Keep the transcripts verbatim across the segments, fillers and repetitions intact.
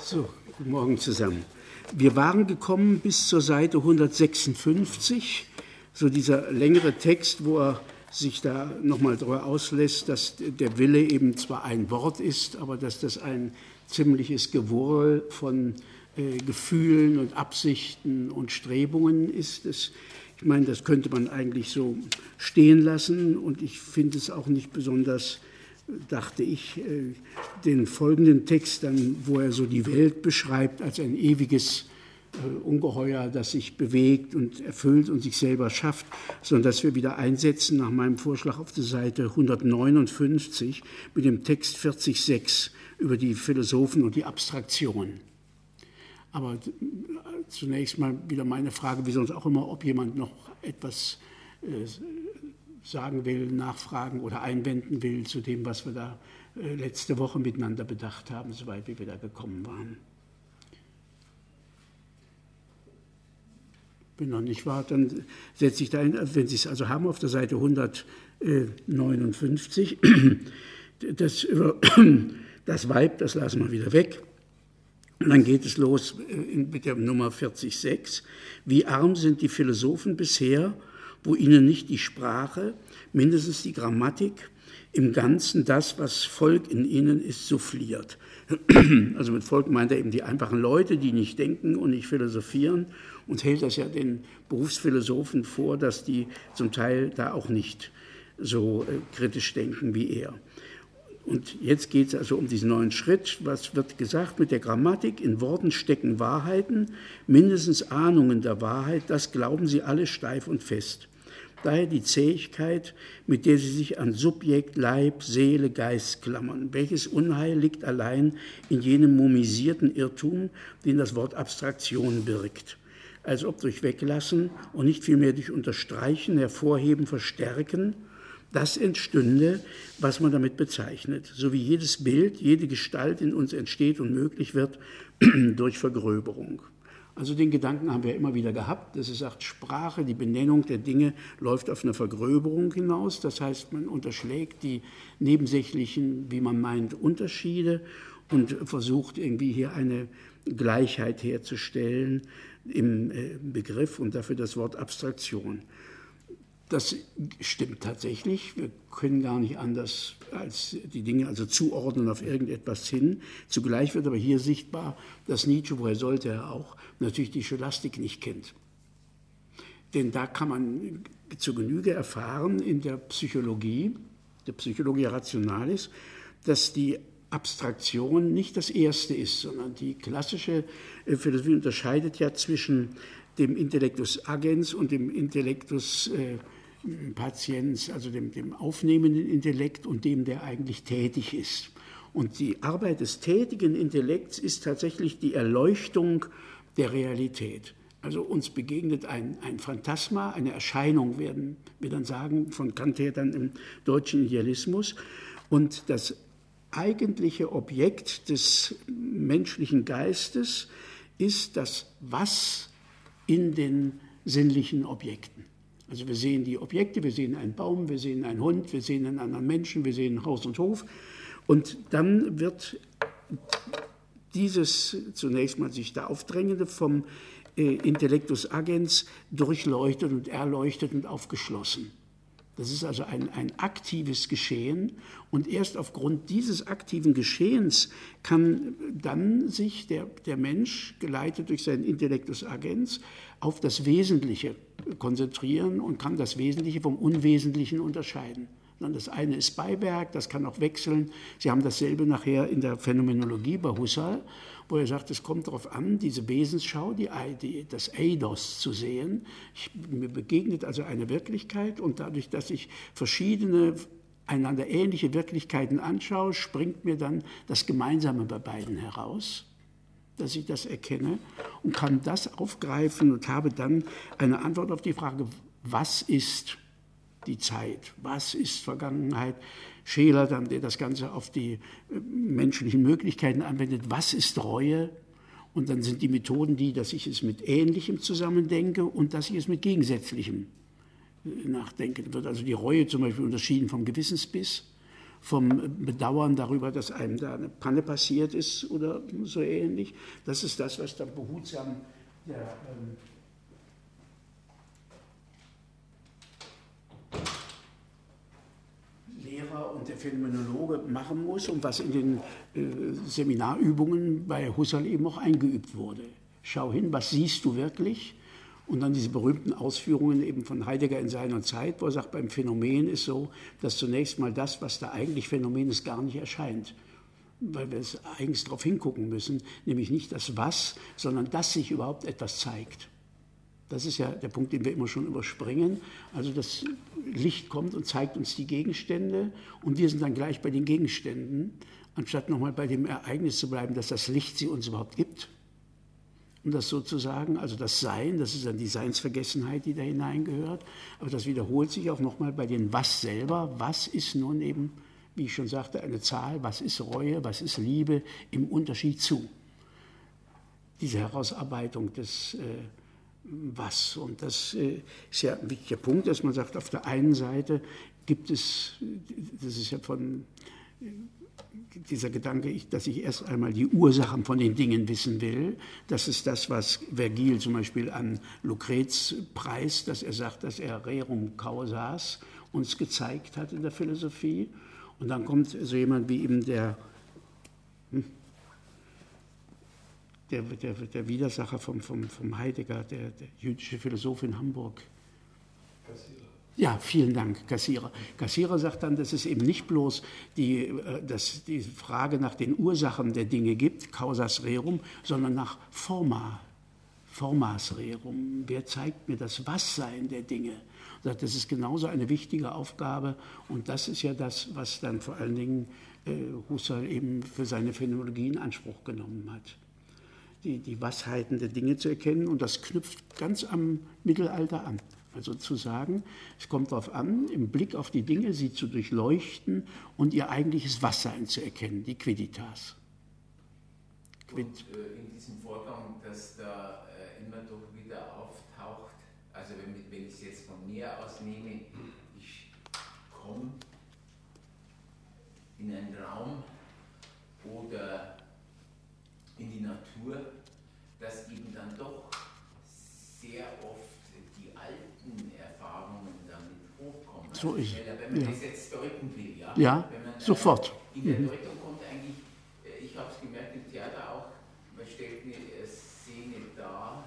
So, guten Morgen zusammen. Wir waren gekommen bis zur Seite hundertsechsundfünfzig, so dieser längere Text, wo er sich da nochmal darüber auslässt, dass der Wille eben zwar ein Wort ist, aber dass das ein ziemliches Gewurl von äh, Gefühlen und Absichten und Strebungen ist. Das, ich meine, das könnte man eigentlich so stehen lassen, und ich finde es auch nicht besonders, dachte ich, den folgenden Text dann, wo er so die Welt beschreibt als ein ewiges Ungeheuer, das sich bewegt und erfüllt und sich selber schafft, sondern dass wir wieder einsetzen nach meinem Vorschlag auf der Seite hundertneunundfünfzig mit dem Text vierzig Komma sechs über die Philosophen und die Abstraktion. Aber zunächst mal wieder meine Frage, wie sonst auch immer, ob jemand noch etwas äh, sagen will, nachfragen oder einwenden will zu dem, was wir da äh, letzte Woche miteinander bedacht haben, soweit wie wir da gekommen waren. Wenn noch nicht war, dann setze ich da ein, wenn Sie es also haben, auf der Seite hundertneunundfünfzig, das, über das Weib, das lassen wir wieder weg. Und dann geht es los mit der Nummer vierzig Komma sechs. Wie arm sind die Philosophen bisher, wo ihnen nicht die Sprache, mindestens die Grammatik, im Ganzen das, was Volk in ihnen ist, souffliert. Also mit Volk meint er eben die einfachen Leute, die nicht denken und nicht philosophieren, und hält das ja den Berufsphilosophen vor, dass die zum Teil da auch nicht so äh, kritisch denken wie er. Und jetzt geht es also um diesen neuen Schritt. Was wird gesagt mit der Grammatik? In Worten stecken Wahrheiten, mindestens Ahnungen der Wahrheit, das glauben sie alle steif und fest. Daher die Zähigkeit, mit der sie sich an Subjekt, Leib, Seele, Geist klammern. Welches Unheil liegt allein in jenem mumisierten Irrtum, den das Wort Abstraktion birgt. Als ob durch Weglassen und nicht vielmehr durch Unterstreichen, Hervorheben, Verstärken, das entstünde, was man damit bezeichnet, so wie jedes Bild, jede Gestalt in uns entsteht und möglich wird durch Vergröberung. Also den Gedanken haben wir immer wieder gehabt, dass es sagt, Sprache, die Benennung der Dinge läuft auf eine Vergröberung hinaus. Das heißt, man unterschlägt die nebensächlichen, wie man meint, Unterschiede und versucht irgendwie hier eine Gleichheit herzustellen im Begriff, und dafür das Wort Abstraktion. Das stimmt tatsächlich. Wir können gar nicht anders als die Dinge also zuordnen auf irgendetwas hin. Zugleich wird aber hier sichtbar, dass Nietzsche, woher sollte er auch, natürlich die Scholastik nicht kennt. Denn da kann man zu Genüge erfahren in der Psychologie, der Psychologia Rationalis, dass die Abstraktion nicht das Erste ist, sondern die klassische Philosophie unterscheidet ja zwischen dem Intellectus agens und dem Intellectus äh, patiens, also dem, dem aufnehmenden Intellekt und dem, der eigentlich tätig ist. Und die Arbeit des tätigen Intellekts ist tatsächlich die Erleuchtung der Realität. Also uns begegnet ein, ein Phantasma, eine Erscheinung, werden wir dann sagen, von Kant her dann im deutschen Idealismus. Und das eigentliche Objekt des menschlichen Geistes ist das Was in den sinnlichen Objekten. Also wir sehen die Objekte, wir sehen einen Baum, wir sehen einen Hund, wir sehen einen anderen Menschen, wir sehen Haus und Hof. Und dann wird dieses zunächst mal sich da aufdrängende vom äh, Intellectus agens durchleuchtet und erleuchtet und aufgeschlossen. Das ist also ein, ein aktives Geschehen, und erst aufgrund dieses aktiven Geschehens kann dann sich der, der Mensch, geleitet durch seinen Intellectus agens, auf das Wesentliche konzentrieren und kann das Wesentliche vom Unwesentlichen unterscheiden. Das eine ist Beiwerk, das kann auch wechseln. Sie haben dasselbe nachher in der Phänomenologie bei Husserl, wo er sagt, es kommt darauf an, diese Wesensschau, die, die, das Eidos zu sehen. Ich, mir begegnet also eine Wirklichkeit, und dadurch, dass ich verschiedene, einander ähnliche Wirklichkeiten anschaue, springt mir dann das Gemeinsame bei beiden heraus, dass ich das erkenne und kann das aufgreifen und habe dann eine Antwort auf die Frage, was ist die Zeit, was ist Vergangenheit? Scheler, dann, der das Ganze auf die menschlichen Möglichkeiten anwendet, was ist Reue? Und dann sind die Methoden die, dass ich es mit Ähnlichem zusammendenke und dass ich es mit Gegensätzlichem nachdenke. Da wird also die Reue zum Beispiel unterschieden vom Gewissensbiss, vom Bedauern darüber, dass einem da eine Panne passiert ist oder so ähnlich. Das ist das, was dann behutsam der ähm, Lehrer und der Phänomenologe machen muss und was in den äh, Seminarübungen bei Husserl eben auch eingeübt wurde. Schau hin, was siehst du wirklich? Und dann diese berühmten Ausführungen eben von Heidegger in seiner Zeit, wo er sagt, beim Phänomen ist so, dass zunächst mal das, was da eigentlich Phänomen ist, gar nicht erscheint. Weil wir es eigens darauf hingucken müssen, nämlich nicht das Was, sondern dass sich überhaupt etwas zeigt. Das ist ja der Punkt, den wir immer schon überspringen. Also das Licht kommt und zeigt uns die Gegenstände und wir sind dann gleich bei den Gegenständen, anstatt nochmal bei dem Ereignis zu bleiben, dass das Licht sie uns überhaupt gibt. Um das sozusagen, also das Sein, das ist dann die Seinsvergessenheit, die da hineingehört, aber das wiederholt sich auch nochmal bei den Was selber. Was ist nun eben, wie ich schon sagte, eine Zahl, was ist Reue, was ist Liebe im Unterschied zu? Diese Herausarbeitung des äh, Was. Und das äh, ist ja ein wichtiger Punkt, dass man sagt, auf der einen Seite gibt es, das ist ja von dieser Gedanke, dass ich erst einmal die Ursachen von den Dingen wissen will. Das ist das, was Vergil zum Beispiel an Lucrez preist, dass er sagt, dass er rerum causas uns gezeigt hat in der Philosophie. Und dann kommt so jemand wie eben der, der, der, der Widersacher vom, vom, vom Heidegger, der, der jüdische Philosoph in Hamburg. Kassierer. Ja, vielen Dank, Kassierer. Kassierer sagt dann, dass es eben nicht bloß die, dass die Frage nach den Ursachen der Dinge gibt, causas rerum, sondern nach forma, formas rerum. Wer zeigt mir das Was-Sein der Dinge? Das ist genauso eine wichtige Aufgabe und das ist ja das, was dann vor allen Dingen äh, Husserl eben für seine Phänomenologie in Anspruch genommen hat. Die, die Washeiten der Dinge zu erkennen und das knüpft ganz am Mittelalter an. Also zu sagen, es kommt darauf an, im Blick auf die Dinge sie zu durchleuchten und ihr eigentliches Was-Sein zu erkennen, die Quidditas. Quid. Und äh, in diesem Vorgang, dass da äh, immer doch wieder auftaucht, also wenn, wenn ich es jetzt von mir aus nehme, ich komme in einen Raum oder in die Natur, dass eben dann doch sehr oft die alten Erfahrungen damit hochkommen. So ist es. Wenn man ja. das jetzt deuten will, ja, ja wenn man, sofort. Äh, in der mhm. Deutung kommt eigentlich, äh, ich habe es gemerkt im Theater auch, man stellt eine Szene dar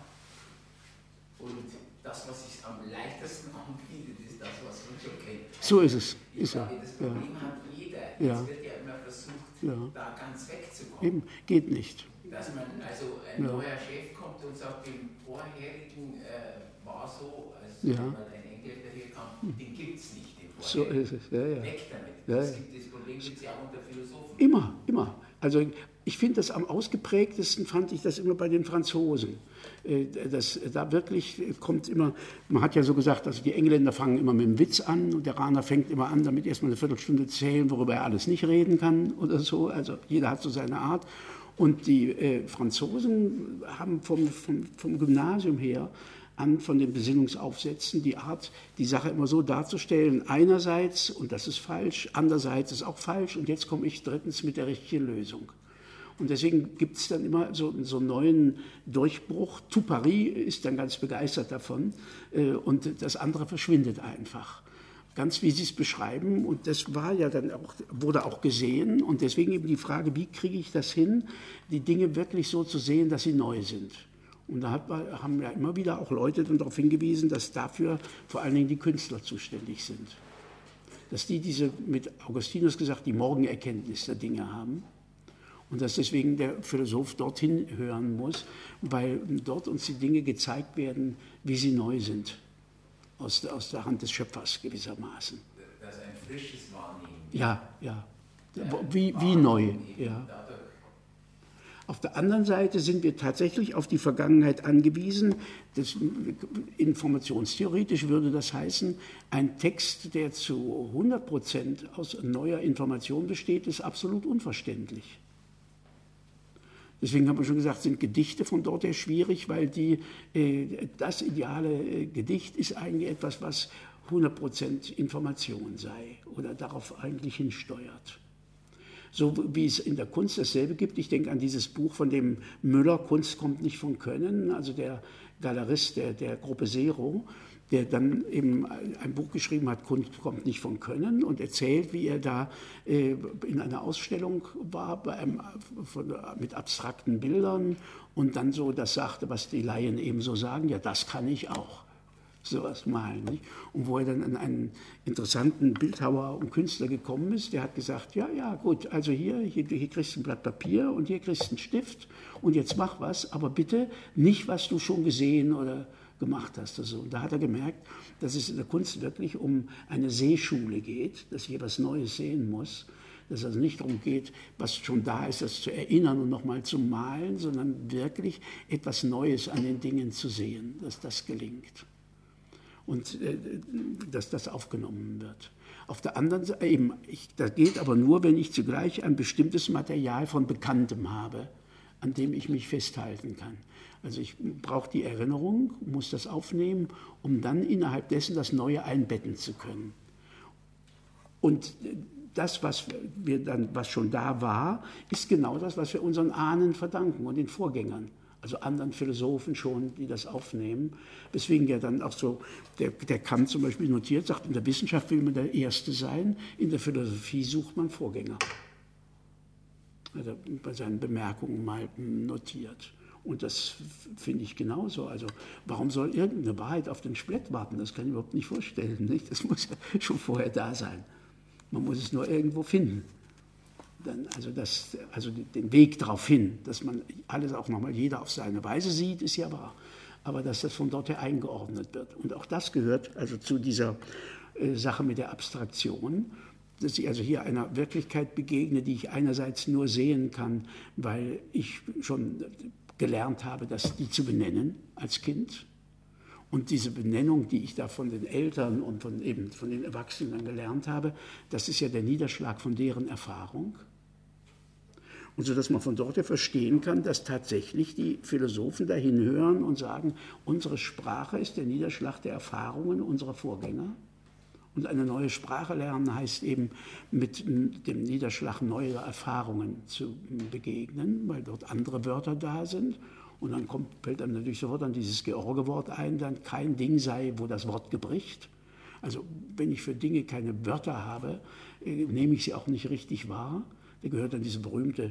und das, was sich am leichtesten anbietet, ist das, was man schon kennt. So ist es. Ich ist glaube, das Problem ja. hat jeder. Ja. Es wird ja immer versucht, ja. da ganz wegzukommen. Eben, geht nicht. Dass man, also ein ja. neuer Chef kommt und sagt, dem vorherigen äh, war so, als ja. wenn mal ein Engländer hier kam, den gibt es nicht, den So ist es, ja, ja. Weg damit. Ja, das, ja. gibt, das Problem gibt es ja auch unter Philosophen. Immer, immer. Also ich finde das am ausgeprägtesten, fand ich das immer bei den Franzosen. Das, da wirklich kommt immer, man hat ja so gesagt, also die Engländer fangen immer mit dem Witz an und der Raner fängt immer an, damit erstmal eine Viertelstunde zählen, worüber er alles nicht reden kann oder so. Also jeder hat so seine Art. Und die äh, Franzosen haben vom, vom, vom Gymnasium her an, von den Besinnungsaufsätzen, die Art, die Sache immer so darzustellen, einerseits, und das ist falsch, andererseits ist auch falsch, und jetzt komme ich drittens mit der richtigen Lösung. Und deswegen gibt es dann immer so, so einen neuen Durchbruch. Tout Paris ist dann ganz begeistert davon, äh, und das andere verschwindet einfach. Ganz wie Sie es beschreiben, und das war ja dann auch, wurde auch gesehen, und deswegen eben die Frage, wie kriege ich das hin, die Dinge wirklich so zu sehen, dass sie neu sind. Und da hat, haben ja immer wieder auch Leute dann darauf hingewiesen, dass dafür vor allen Dingen die Künstler zuständig sind. Dass die diese, mit Augustinus gesagt, die Morgenerkenntnis der Dinge haben. Und dass deswegen der Philosoph dorthin hören muss, weil dort uns die Dinge gezeigt werden, wie sie neu sind. Aus der, aus der Hand des Schöpfers gewissermaßen. Das ist ein frisches Wahrnehmen. Ja, ja. Wie, wie neu. Ja. Auf der anderen Seite sind wir tatsächlich auf die Vergangenheit angewiesen. Das, informationstheoretisch würde das heißen, ein Text, der zu hundert Prozent aus neuer Information besteht, ist absolut unverständlich. Deswegen haben wir schon gesagt, sind Gedichte von dort her schwierig, weil die, äh, das ideale äh, Gedicht ist eigentlich etwas, was hundert Prozent Information sei oder darauf eigentlich hinsteuert. So wie es in der Kunst dasselbe gibt. Ich denke an dieses Buch von dem Müller, Kunst kommt nicht von Können, also der Galerist der, der Gruppe Zero, der dann eben ein Buch geschrieben hat, Kunst kommt nicht von Können, und erzählt, wie er da äh, in einer Ausstellung war bei einem, von, mit abstrakten Bildern und dann so das sagte, was die Laien eben so sagen, ja, das kann ich auch. Sowas malen. Nicht? Und wo er dann an einen interessanten Bildhauer und Künstler gekommen ist, der hat gesagt, ja, ja, gut, also hier, hier, hier kriegst du ein Blatt Papier und hier kriegst du einen Stift und jetzt mach was, aber bitte nicht, was du schon gesehen oder gemacht hast. Also, und da hat er gemerkt, dass es in der Kunst wirklich um eine Sehschule geht, dass ich hier was Neues sehen muss, dass es also nicht darum geht, was schon da ist, das zu erinnern und nochmal zu malen, sondern wirklich etwas Neues an den Dingen zu sehen, dass das gelingt. Und äh, dass das aufgenommen wird. Auf der anderen Seite, eben, ich, das geht aber nur, wenn ich zugleich ein bestimmtes Material von Bekanntem habe, an dem ich mich festhalten kann. Also ich brauche die Erinnerung, muss das aufnehmen, um dann innerhalb dessen das Neue einbetten zu können. Und das, was, wir dann, was schon da war, ist genau das, was wir unseren Ahnen verdanken und den Vorgängern. Also anderen Philosophen schon, die das aufnehmen. Deswegen ja dann auch so, der, der Kant zum Beispiel notiert, sagt, in der Wissenschaft will man der Erste sein, in der Philosophie sucht man Vorgänger. Hat er bei seinen Bemerkungen mal notiert. Und das finde ich genauso. Also warum soll irgendeine Wahrheit auf den Splett warten? Das kann ich überhaupt nicht vorstellen. Nicht? Das muss ja schon vorher da sein. Man muss es nur irgendwo finden. Dann, also, das, also den Weg darauf hin, dass man alles auch nochmal jeder auf seine Weise sieht, ist ja wahr. Aber dass das von dort her eingeordnet wird. Und auch das gehört also zu dieser äh, Sache mit der Abstraktion, dass ich also hier einer Wirklichkeit begegne, die ich einerseits nur sehen kann, weil ich schon gelernt habe, das, die zu benennen als Kind. Und diese Benennung, die ich da von den Eltern und von, eben von den Erwachsenen gelernt habe, das ist ja der Niederschlag von deren Erfahrung. Und so dass man von dort her verstehen kann, dass tatsächlich die Philosophen dahin hören und sagen, unsere Sprache ist der Niederschlag der Erfahrungen unserer Vorgänger. Und eine neue Sprache lernen heißt eben, mit dem Niederschlag neuer Erfahrungen zu begegnen, weil dort andere Wörter da sind. Und dann kommt, fällt einem natürlich sofort an dieses George-Wort ein, dann kein Ding sei, wo das Wort gebricht. Also wenn ich für Dinge keine Wörter habe, nehme ich sie auch nicht richtig wahr. Da gehört dann dieser berühmte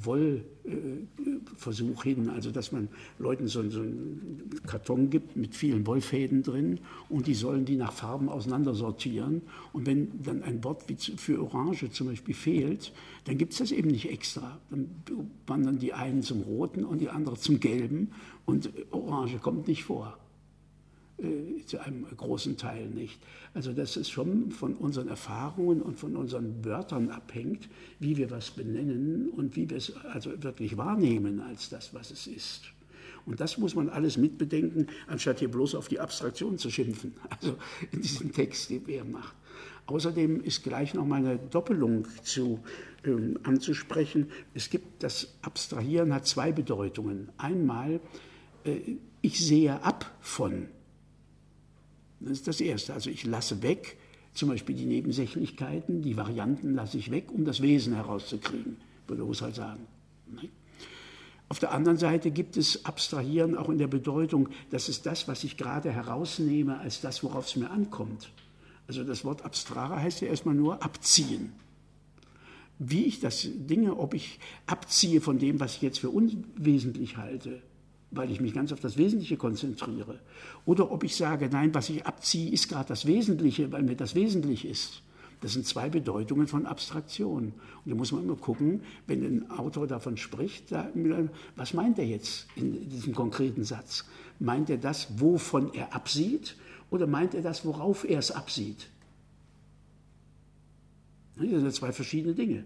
Wollversuch hin, also dass man Leuten so, so einen Karton gibt mit vielen Wollfäden drin und die sollen die nach Farben auseinandersortieren. Und wenn dann ein Wort wie für Orange zum Beispiel fehlt, dann gibt es das eben nicht extra. Dann wandern die einen zum Roten und die anderen zum Gelben und Orange kommt nicht vor. Zu einem großen Teil nicht. Also dass es schon von unseren Erfahrungen und von unseren Wörtern abhängt, wie wir was benennen und wie wir es also wirklich wahrnehmen als das, was es ist. Und das muss man alles mitbedenken, anstatt hier bloß auf die Abstraktion zu schimpfen, also in diesem Text, den er macht. Außerdem ist gleich noch mal eine Doppelung zu, ähm, anzusprechen. Es gibt, das Abstrahieren hat zwei Bedeutungen. Einmal, äh, ich sehe ab von. Das ist das Erste. Also ich lasse weg, zum Beispiel die Nebensächlichkeiten, die Varianten lasse ich weg, um das Wesen herauszukriegen, würde Husserl sagen. Auf der anderen Seite gibt es Abstrahieren auch in der Bedeutung, das ist das, was ich gerade herausnehme, als das, worauf es mir ankommt. Also das Wort abstrahre heißt ja erstmal nur abziehen. Wie ich das Dinge, ob ich abziehe von dem, was ich jetzt für unwesentlich halte, weil ich mich ganz auf das Wesentliche konzentriere. Oder ob ich sage, nein, was ich abziehe, ist gerade das Wesentliche, weil mir das wesentlich ist. Das sind zwei Bedeutungen von Abstraktion. Und da muss man immer gucken, wenn ein Autor davon spricht, da, was meint er jetzt in diesem konkreten Satz? Meint er das, wovon er absieht, oder meint er das, worauf er es absieht? Das sind zwei verschiedene Dinge.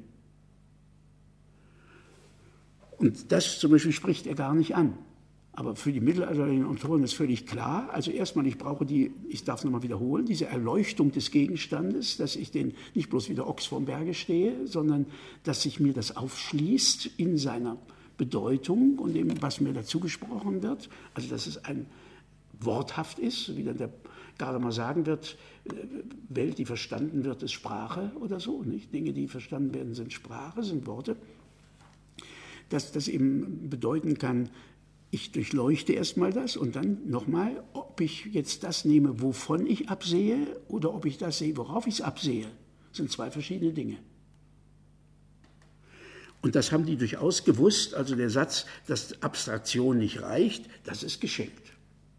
Und das zum Beispiel spricht er gar nicht an. Aber für die mittelalterlichen Autoren ist völlig klar, also erstmal, ich brauche die, ich darf es nochmal wiederholen, diese Erleuchtung des Gegenstandes, dass ich den nicht bloß wie der Ochs vorm Berge stehe, sondern dass sich mir das aufschließt in seiner Bedeutung und dem, was mir dazu gesprochen wird. Also dass es ein worthaft ist, wie dann der gerade mal sagen wird, Welt, die verstanden wird, ist Sprache oder so. Nicht? Dinge, die verstanden werden, sind Sprache, sind Worte. Dass das eben bedeuten kann, ich durchleuchte erstmal das und dann nochmal, ob ich jetzt das nehme, wovon ich absehe, oder ob ich das sehe, worauf ich es absehe. Das sind zwei verschiedene Dinge. Und das haben die durchaus gewusst. Also der Satz, dass Abstraktion nicht reicht, das ist geschenkt.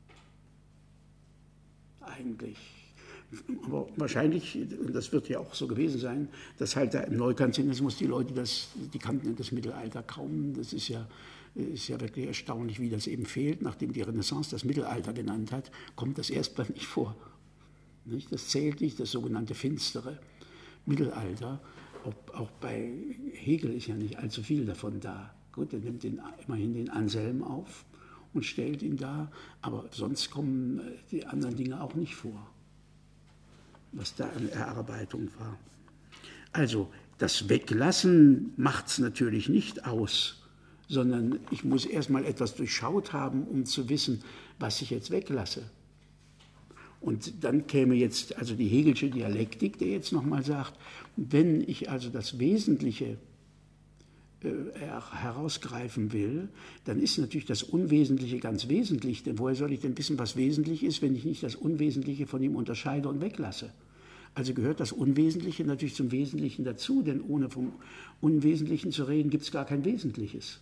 Eigentlich. Aber wahrscheinlich, und das wird ja auch so gewesen sein, dass halt im Neukantianismus die Leute, das, die kannten das Mittelalter kaum. Das ist ja, ist ja wirklich erstaunlich, wie das eben fehlt. Nachdem die Renaissance das Mittelalter genannt hat, kommt das erstmal nicht vor. Nicht? Das zählt nicht, das sogenannte finstere Mittelalter. Auch, auch bei Hegel ist ja nicht allzu viel davon da. Gut, er nimmt den, immerhin den Anselm auf und stellt ihn da, aber sonst kommen die anderen Dinge auch nicht vor, was da an Erarbeitung war. Also das Weglassen macht es natürlich nicht aus, sondern ich muss erstmal etwas durchschaut haben, um zu wissen, was ich jetzt weglasse. Und dann käme jetzt also die Hegelsche Dialektik, der jetzt nochmal sagt, wenn ich also das Wesentliche äh, herausgreifen will, dann ist natürlich das Unwesentliche ganz wesentlich. Denn woher soll ich denn wissen, was wesentlich ist, wenn ich nicht das Unwesentliche von ihm unterscheide und weglasse? Also gehört das Unwesentliche natürlich zum Wesentlichen dazu, denn ohne vom Unwesentlichen zu reden, gibt es gar kein Wesentliches.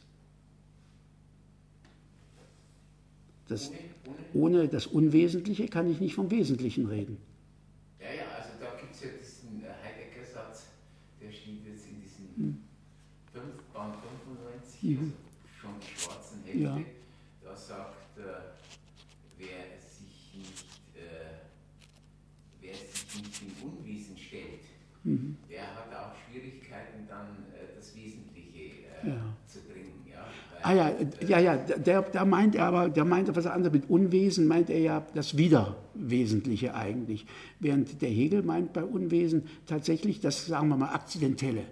Das, ohne das Unwesentliche kann ich nicht vom Wesentlichen reden. Ja, ja, also da gibt es ja diesen Heidegger-Satz, der steht jetzt in diesem hm. Band fünfundneunzig, mhm. also schon schwarzen Hefte. Ja. Da sagt, äh, wer sich nicht, äh, wer sich nicht dem Unwesen stellt, mhm. der hat auch Schwierigkeiten, dann äh, das Wesentliche äh, ja. zu bringen. Ja? Ah ja, ja, ja, der, der meint er aber, der meint was anderes. Mit Unwesen meint er ja das Widerwesentliche eigentlich. Während der Hegel meint bei Unwesen tatsächlich das, sagen wir mal, Akzidentelle.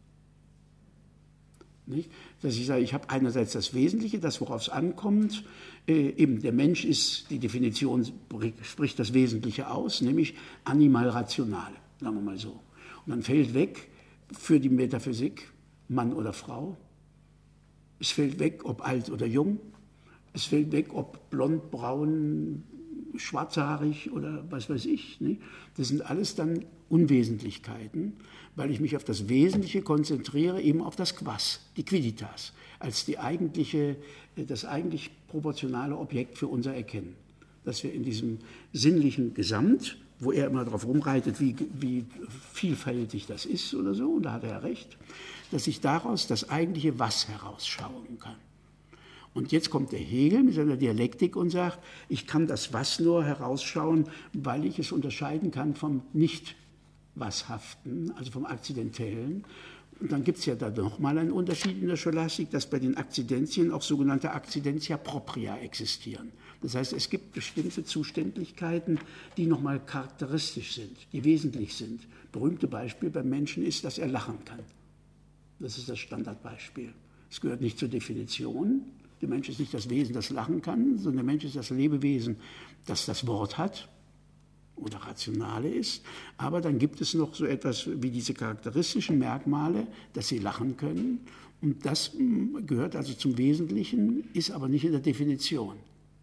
Nicht? Dass ich sage, ich habe einerseits das Wesentliche, das, worauf es ankommt. Äh, eben der Mensch ist, die Definition spricht das Wesentliche aus, nämlich animal-rational, sagen wir mal so. Und dann fällt weg für die Metaphysik Mann oder Frau. Es fällt weg, ob alt oder jung. Es fällt weg, ob blond, braun, schwarzhaarig oder was weiß ich. Ne? Das sind alles dann Unwesentlichkeiten, weil ich mich auf das Wesentliche konzentriere, eben auf das Quas, die Quidditas, als die eigentliche, das eigentlich proportionale Objekt für unser Erkennen. Dass wir in diesem sinnlichen Gesamt, wo er immer darauf rumreitet, wie, wie vielfältig das ist oder so, und da hat er ja recht, dass ich daraus das eigentliche Was herausschauen kann. Und jetzt kommt der Hegel mit seiner Dialektik und sagt, ich kann das Was nur herausschauen, weil ich es unterscheiden kann vom Nicht-Washaften, also vom Akzidentellen. Und dann gibt es ja da nochmal einen Unterschied in der Scholastik, dass bei den Akzidentien auch sogenannte Accidentia propria existieren. Das heißt, es gibt bestimmte Zuständigkeiten, die nochmal charakteristisch sind, die wesentlich sind. Berühmte Beispiel beim Menschen ist, dass er lachen kann. Das ist das Standardbeispiel. Es gehört nicht zur Definition. Der Mensch ist nicht das Wesen, das lachen kann, sondern der Mensch ist das Lebewesen, das das Wort hat oder Rationale ist. Aber dann gibt es noch so etwas wie diese charakteristischen Merkmale, dass sie lachen können. Und das gehört also zum Wesentlichen, ist aber nicht in der Definition.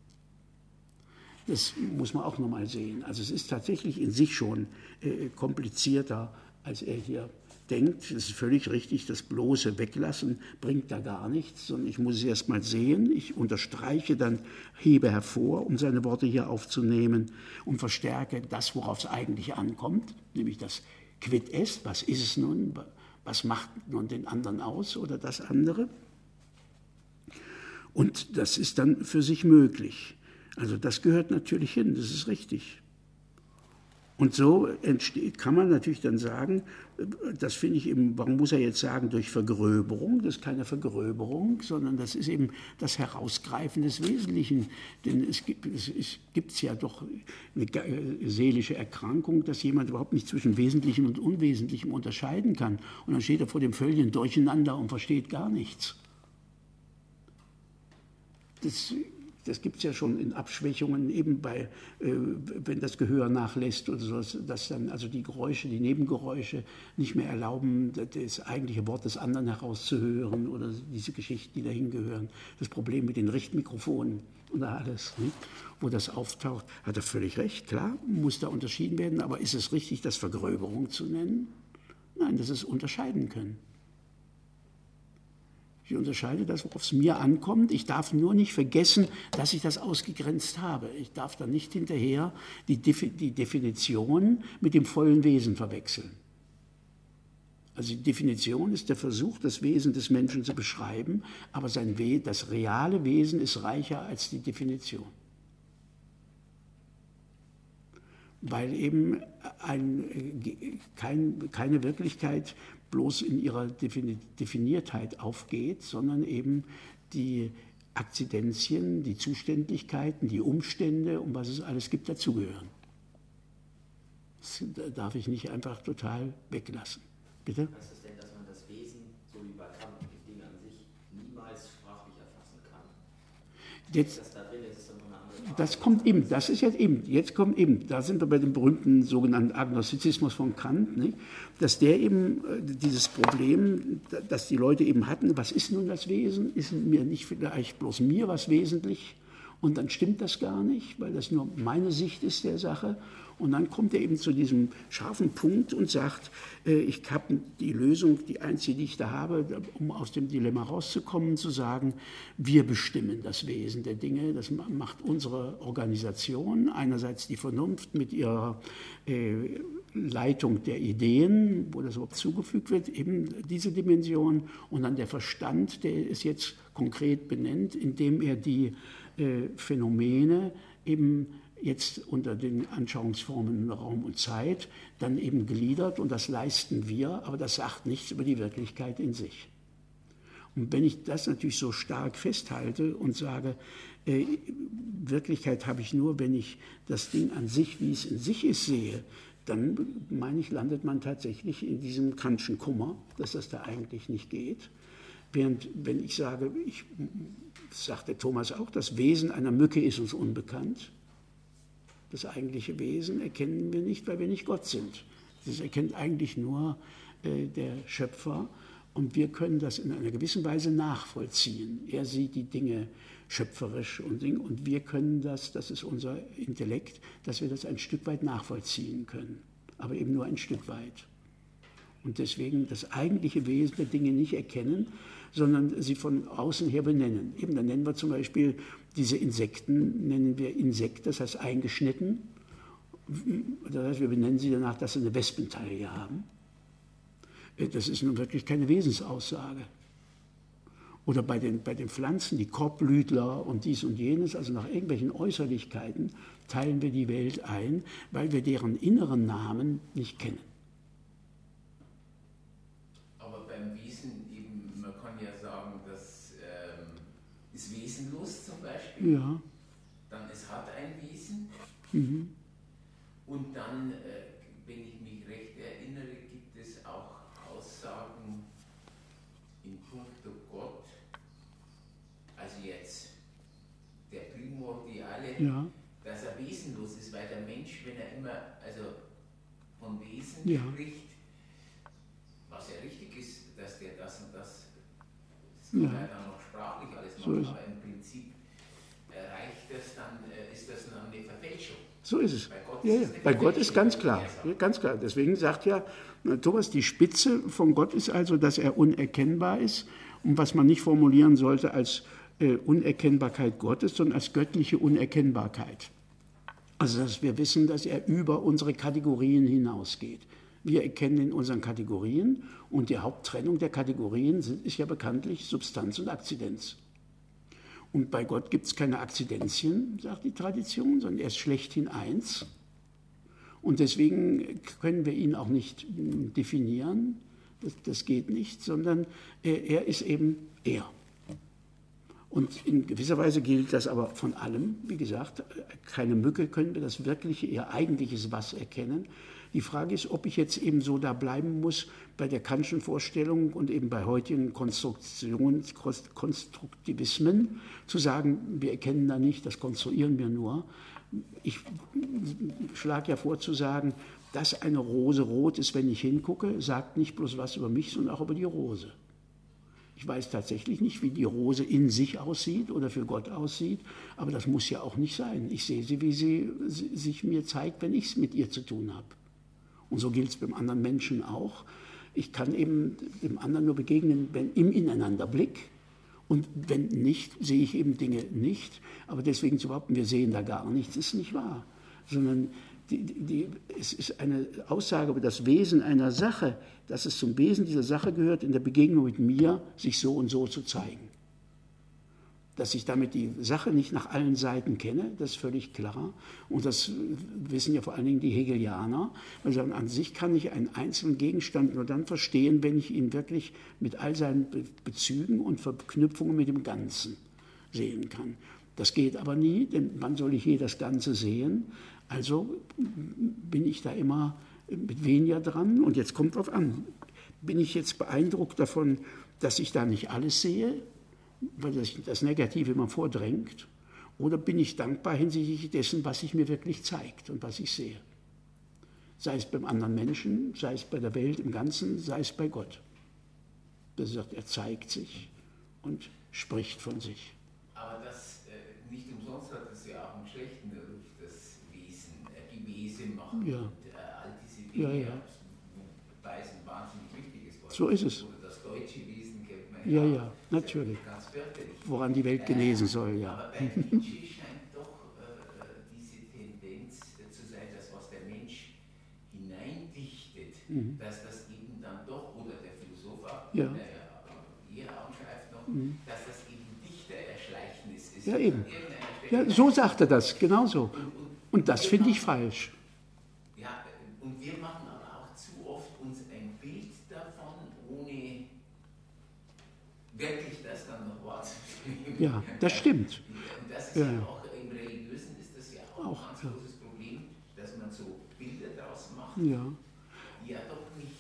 Das muss man auch nochmal sehen. Also es ist tatsächlich in sich schon äh, komplizierter, als er hier denkt. Es ist völlig richtig, das bloße Weglassen bringt da gar nichts, sondern ich muss es erst mal sehen. Ich unterstreiche dann, hebe hervor, um seine Worte hier aufzunehmen, und verstärke das, worauf es eigentlich ankommt, nämlich das Quid est, was ist es nun, was macht nun den anderen aus oder das andere. Und das ist dann für sich möglich. Also das gehört natürlich hin, das ist richtig. Und so entsteht, kann man natürlich dann sagen, das finde ich eben, warum muss er jetzt sagen, durch Vergröberung? Das ist keine Vergröberung, sondern das ist eben das Herausgreifen des Wesentlichen. Denn es gibt es gibt's ja doch eine seelische Erkrankung, dass jemand überhaupt nicht zwischen Wesentlichem und Unwesentlichem unterscheiden kann. Und dann steht er vor dem völligen Durcheinander und versteht gar nichts. Das, das gibt es ja schon in Abschwächungen, eben bei, äh, wenn das Gehör nachlässt oder so, dass dann also die Geräusche, die Nebengeräusche nicht mehr erlauben, das eigentliche Wort des anderen herauszuhören oder diese Geschichten, die dahin gehören. Das Problem mit den Richtmikrofonen und alles, ne? Wo das auftaucht, hat er völlig recht, klar, muss da unterschieden werden, aber ist es richtig, das Vergröberung zu nennen? Nein, das ist unterscheiden können. Ich unterscheide das, worauf es mir ankommt. Ich darf nur nicht vergessen, dass ich das ausgegrenzt habe. Ich darf da nicht hinterher die, Defi- die Definition mit dem vollen Wesen verwechseln. Also die Definition ist der Versuch, das Wesen des Menschen zu beschreiben, aber sein We- das reale Wesen ist reicher als die Definition. Weil eben ein, kein, keine Wirklichkeit bloß in ihrer Definiertheit aufgeht, sondern eben die Akzidenzien, die Zuständigkeiten, die Umstände, um was es alles gibt, dazugehören. Das darf ich nicht einfach total weglassen. Bitte? Heißt das denn, dass man das Wesen, so wie bei Kant, die Dinge an sich, niemals sprachlich erfassen kann? Jetzt, das da drin ist, ist dann noch eine andere Frage. Das kommt eben, das ist jetzt eben, jetzt kommt eben, da sind wir bei dem berühmten sogenannten Agnostizismus von Kant, nicht? Dass der eben äh, dieses Problem, das die Leute eben hatten, was ist nun das Wesen, ist mir nicht vielleicht bloß mir was wesentlich und dann stimmt das gar nicht, weil das nur meine Sicht ist der Sache. Und dann kommt er eben zu diesem scharfen Punkt und sagt, äh, ich habe die Lösung, die einzige, die ich da habe, um aus dem Dilemma rauszukommen, zu sagen, wir bestimmen das Wesen der Dinge. Das macht unsere Organisation, einerseits die Vernunft mit ihrer äh, Leitung der Ideen, wo das überhaupt zugefügt wird, eben diese Dimension. Und dann der Verstand, der es jetzt konkret benennt, indem er die äh, Phänomene eben jetzt unter den Anschauungsformen Raum und Zeit dann eben gliedert und das leisten wir, aber das sagt nichts über die Wirklichkeit in sich. Und wenn ich das natürlich so stark festhalte und sage, äh, Wirklichkeit habe ich nur, wenn ich das Ding an sich, wie es in sich ist, sehe, dann, meine ich, landet man tatsächlich in diesem Kantschen Kummer, dass das da eigentlich nicht geht. Während, wenn ich sage, ich, sagt der Thomas auch, das Wesen einer Mücke ist uns unbekannt. Das eigentliche Wesen erkennen wir nicht, weil wir nicht Gott sind. Das erkennt eigentlich nur äh, der Schöpfer und wir können das in einer gewissen Weise nachvollziehen. Er sieht die Dinge schöpferisch und, und wir können das, das ist unser Intellekt, dass wir das ein Stück weit nachvollziehen können, aber eben nur ein Stück weit. Und deswegen das eigentliche Wesen der Dinge nicht erkennen, sondern sie von außen her benennen. Eben, dann nennen wir zum Beispiel diese Insekten, nennen wir Insekt, das heißt eingeschnitten. Das heißt, wir benennen sie danach, dass sie eine Wespentaille haben. Das ist nun wirklich keine Wesensaussage. Oder bei den, bei den Pflanzen, die Korbblütler und dies und jenes, also nach irgendwelchen Äußerlichkeiten teilen wir die Welt ein, weil wir deren inneren Namen nicht kennen. Aber beim Wesen eben, man kann ja sagen, das ähm, ist wesenlos zum Beispiel. Ja. Dann es hat ein Wesen. Mhm. Und dann, äh, wenn ich mich recht erinnere, gibt es auch Aussagen in puncto Gott, also jetzt der Primordiale, Ja. dass er wesenlos ist, weil der Mensch, wenn er immer also von Wesen Ja. spricht, was ja richtig ist, dass der das und das, das Ja. kann er dann noch sprachlich alles So machen, ist- aber im Prinzip äh, reicht das dann, äh, ist das dann eine Verfälschung. So ist es. Bei Gott Ja, ist ja. es eine Bei Gott ist Verfälschung, ganz würde klar, ich sagen. ja, ganz klar. Deswegen sagt ja äh, Thomas, die Spitze von Gott ist also, dass er unerkennbar ist und was man nicht formulieren sollte als äh, Unerkennbarkeit Gottes, sondern als göttliche Unerkennbarkeit. Also, dass wir wissen, dass er über unsere Kategorien hinausgeht. Wir erkennen in unseren Kategorien und die Haupttrennung der Kategorien sind, ist ja bekanntlich Substanz und Akzidenz. Und bei Gott gibt es keine Akzidenzien, sagt die Tradition, sondern er ist schlechthin eins. Und deswegen können wir ihn auch nicht mm, definieren, das, das geht nicht, sondern er, er ist eben er. Und in gewisser Weise gilt das aber von allem. Wie gesagt, keine Mücke können wir das wirkliche, ihr eigentliches Was erkennen. Die Frage ist, ob ich jetzt eben so da bleiben muss bei der Kantschen Vorstellung und eben bei heutigen Konstruktions, Konstruktivismen, zu sagen, wir erkennen da nicht, das konstruieren wir nur. Ich schlage ja vor zu sagen, dass eine Rose rot ist, wenn ich hingucke, sagt nicht bloß was über mich, sondern auch über die Rose. Ich weiß tatsächlich nicht, wie die Rose in sich aussieht oder für Gott aussieht, aber das muss ja auch nicht sein. Ich sehe sie, wie sie sich mir zeigt, wenn ich es mit ihr zu tun habe. Und so gilt es beim anderen Menschen auch. Ich kann eben dem anderen nur begegnen, wenn im Ineinanderblick. Und wenn nicht, sehe ich eben Dinge nicht. Aber deswegen zu behaupten, wir sehen da gar nichts, ist nicht wahr. Sondern die, die, es ist eine Aussage über das Wesen einer Sache, dass es zum Wesen dieser Sache gehört, in der Begegnung mit mir sich so und so zu zeigen. Dass ich damit die Sache nicht nach allen Seiten kenne, das ist völlig klar. Und das wissen ja vor allen Dingen die Hegelianer. Also an sich kann ich einen einzelnen Gegenstand nur dann verstehen, wenn ich ihn wirklich mit all seinen Bezügen und Verknüpfungen mit dem Ganzen sehen kann. Das geht aber nie, denn wann soll ich je das Ganze sehen? Also bin ich da immer mit weniger dran. Und jetzt kommt drauf an, bin ich jetzt beeindruckt davon, dass ich da nicht alles sehe, weil das, das Negative immer vordrängt, oder bin ich dankbar hinsichtlich dessen, was sich mir wirklich zeigt und was ich sehe? Sei es beim anderen Menschen, sei es bei der Welt im Ganzen, sei es bei Gott. Das sagt, er zeigt sich und spricht von sich. Aber das äh, nicht umsonst hat es ja auch einen schlechten Ruf, das Wesen, äh, Gewese machen ja. und äh, all diese Dinge, ja, ja. wobei es ein wahnsinnig wichtiges Wort ist. So ist es. Oder das deutsche Wesen kennt man ja. Ja, ja, natürlich. Ganz fürchterlich. Woran die Welt genesen äh, soll, ja. Aber bei Nietzsche scheint doch äh, diese Tendenz äh, zu sein, dass was der Mensch hineindichtet, mhm. dass das eben dann doch, oder der Philosoph auch, ja. der ja eher angreift noch, mhm. dass das eben Dichtererschleichnis ist. Ja, eben. Ja, so sagt er das, genauso. Und, und, und das finde ich falsch. Ja, und wir machen aber auch zu oft uns ein Bild davon, ohne wirklich das dann noch wahrzunehmen. Ja, das stimmt. Und das ist ja, ja auch, im Religiösen ist das ja auch, auch ein ganz ja. großes Problem, dass man so Bilder daraus macht, ja. die ja doch nicht,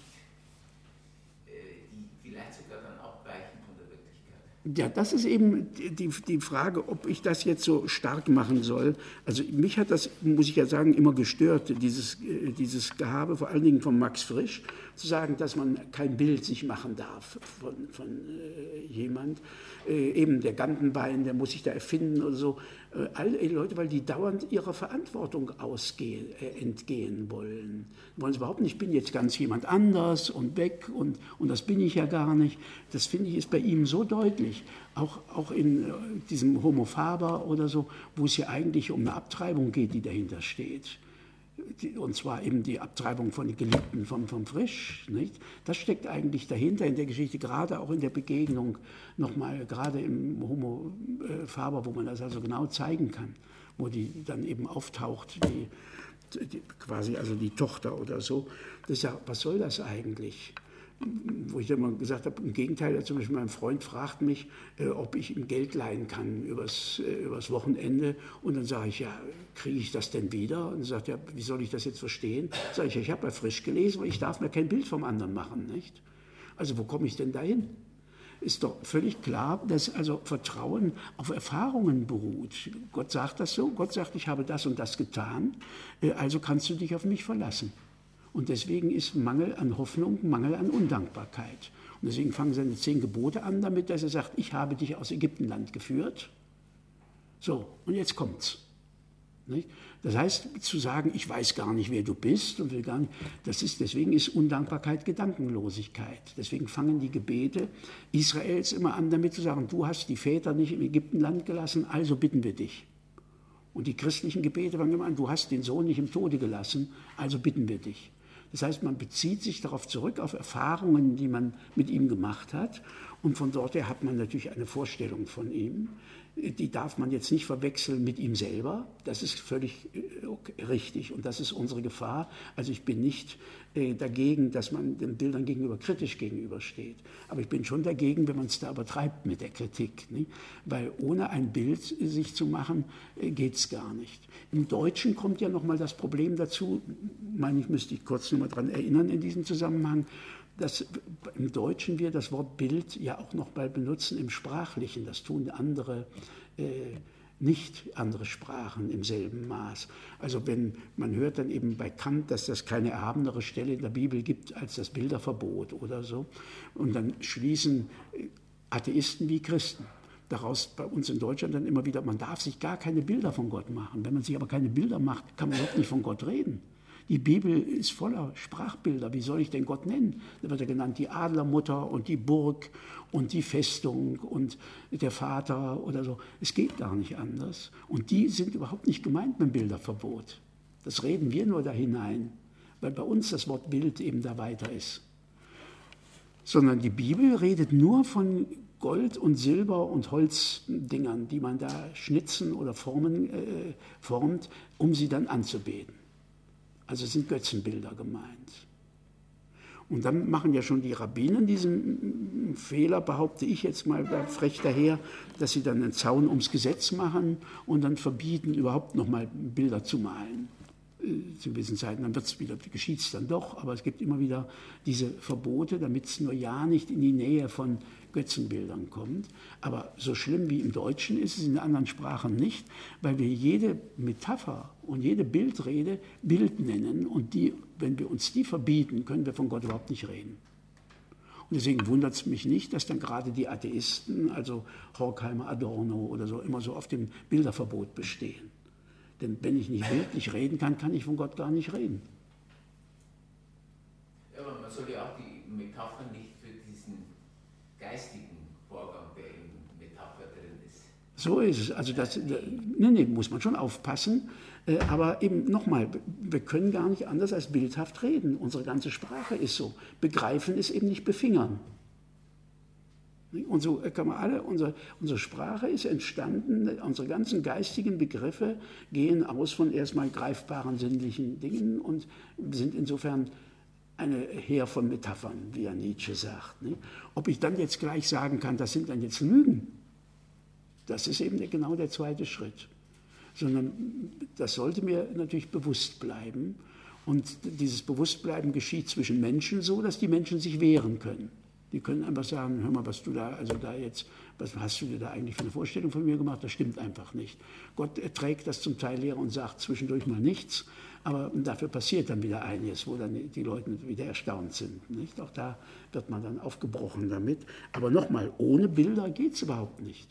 äh, die vielleicht sogar dann abweichen von der Wirklichkeit. Ja, das ist eben die, die Frage, ob ich das jetzt so stark machen soll. Also mich hat das, muss ich ja sagen, immer gestört, dieses, dieses Gehabe, vor allen Dingen von Max Frisch, zu sagen, dass man kein Bild sich machen darf von, von äh, jemand. Äh, eben der Gantenbein, der muss sich da erfinden oder so. Äh, all die Leute, weil die dauernd ihrer Verantwortung ausgehen, äh, entgehen wollen. Wollen sie überhaupt nicht, ich bin jetzt ganz jemand anders und weg und, und das bin ich ja gar nicht. Das finde ich ist bei ihm so deutlich. Auch, auch in äh, diesem Homo Faber oder so, wo es ja eigentlich um eine Abtreibung geht, die dahinter steht. Und zwar eben die Abtreibung von den Geliebten von, von Frisch. Nicht? Das steckt eigentlich dahinter in der Geschichte, gerade auch in der Begegnung, nochmal, gerade im Homo Faber, wo man das also genau zeigen kann, wo die dann eben auftaucht, die, die, quasi also die Tochter oder so. Das ist ja, was soll das eigentlich? Wo ich dann mal gesagt habe, im Gegenteil, zum Beispiel mein Freund fragt mich, äh, ob ich ihm Geld leihen kann übers, äh, übers Wochenende. Und dann sage ich, ja, kriege ich das denn wieder? Und dann sagt er, wie soll ich das jetzt verstehen? Sage ich, ja, ich habe ja frisch gelesen, weil ich darf mir kein Bild vom anderen machen, nicht? Also wo komme ich denn dahin? Ist doch völlig klar, dass also Vertrauen auf Erfahrungen beruht. Gott sagt das so, Gott sagt, ich habe das und das getan, äh, also kannst du dich auf mich verlassen. Und deswegen ist Mangel an Hoffnung Mangel an Undankbarkeit. Und deswegen fangen seine zehn Gebote an damit, dass er sagt, ich habe dich aus Ägyptenland geführt. So, und jetzt kommt's. Nicht? Das heißt, zu sagen, ich weiß gar nicht, wer du bist, und will gar nicht, das ist, deswegen ist Undankbarkeit Gedankenlosigkeit. Deswegen fangen die Gebete Israels immer an, damit zu sagen, du hast die Väter nicht im Ägyptenland gelassen, also bitten wir dich. Und die christlichen Gebete fangen immer an, du hast den Sohn nicht im Tode gelassen, also bitten wir dich. Das heißt, man bezieht sich darauf zurück, auf Erfahrungen, die man mit ihm gemacht hat. Und von dort her hat man natürlich eine Vorstellung von ihm. die darf man jetzt nicht verwechseln mit ihm selber. Das ist völlig äh, richtig und das ist unsere Gefahr. Also ich bin nicht äh, dagegen, dass man den Bildern gegenüber kritisch gegenübersteht. Aber ich bin schon dagegen, wenn man es da übertreibt mit der Kritik. Nicht? Weil ohne ein Bild sich zu machen, äh, geht es gar nicht. Im Deutschen kommt ja nochmal das Problem dazu, meine ich, müsste ich kurz noch mal daran erinnern in diesem Zusammenhang, dass im Deutschen wir das Wort Bild ja auch noch mal benutzen im Sprachlichen. Das tun andere, äh, nicht andere Sprachen im selben Maß. Also wenn man hört dann eben bei Kant, dass das keine erhabenere Stelle in der Bibel gibt als das Bilderverbot oder so. Und dann schließen Atheisten wie Christen daraus bei uns in Deutschland dann immer wieder, man darf sich gar keine Bilder von Gott machen. Wenn man sich aber keine Bilder macht, kann man überhaupt nicht von Gott reden. Die Bibel ist voller Sprachbilder. Wie soll ich denn Gott nennen? Da wird er genannt die Adlermutter und die Burg und die Festung und der Vater oder so. Es geht gar nicht anders. Und die sind überhaupt nicht gemeint mit dem Bilderverbot. Das reden wir nur da hinein, weil bei uns das Wort Bild eben da weiter ist. Sondern die Bibel redet nur von Gold und Silber und Holzdingern, die man da schnitzen oder formen, äh, formt, um sie dann anzubeten. Also sind Götzenbilder gemeint. Und dann machen ja schon die Rabbinen diesen Fehler, behaupte ich jetzt mal frech daher, dass sie dann einen Zaun ums Gesetz machen und dann verbieten, überhaupt noch mal Bilder zu malen. Zu gewissen Zeiten, dann wird's wieder, geschieht es dann doch, aber es gibt immer wieder diese Verbote, damit es nur ja nicht in die Nähe von Götzenbildern kommt. Aber so schlimm wie im Deutschen ist es in anderen Sprachen nicht, weil wir jede Metapher und jede Bildrede Bild nennen und die, wenn wir uns die verbieten, können wir von Gott überhaupt nicht reden. Und deswegen wundert es mich nicht, dass dann gerade die Atheisten, also Horkheimer, Adorno oder so, immer so auf dem Bilderverbot bestehen. Denn wenn ich nicht bildlich reden kann, kann ich von Gott gar nicht reden. Ja, aber man soll ja auch die Metapher nicht für diesen geistigen Vorgang, der in Metapher drin ist. So ist es. Also das, nee, nee, muss man schon aufpassen. Aber eben nochmal, wir können gar nicht anders als bildhaft reden. Unsere ganze Sprache ist so. Begreifen ist eben nicht befingern. Und so kann man alle, unsere, unsere Sprache ist entstanden, unsere ganzen geistigen Begriffe gehen aus von erstmal greifbaren sinnlichen Dingen und sind insofern eine Heer von Metaphern, wie ja Nietzsche sagt. Nicht? Ob ich dann jetzt gleich sagen kann, das sind dann jetzt Lügen, das ist eben genau der zweite Schritt. Sondern das sollte mir natürlich bewusst bleiben. Und dieses Bewusstbleiben geschieht zwischen Menschen so, dass die Menschen sich wehren können. Die können einfach sagen, hör mal, was du da, also da jetzt, was hast du dir da eigentlich für eine Vorstellung von mir gemacht? Das stimmt einfach nicht. Gott erträgt das zum Teil leer und sagt zwischendurch mal nichts, aber dafür passiert dann wieder einiges, wo dann die Leute wieder erstaunt sind. Nicht? Auch da wird man dann aufgebrochen damit. Aber nochmal, ohne Bilder geht es überhaupt nicht.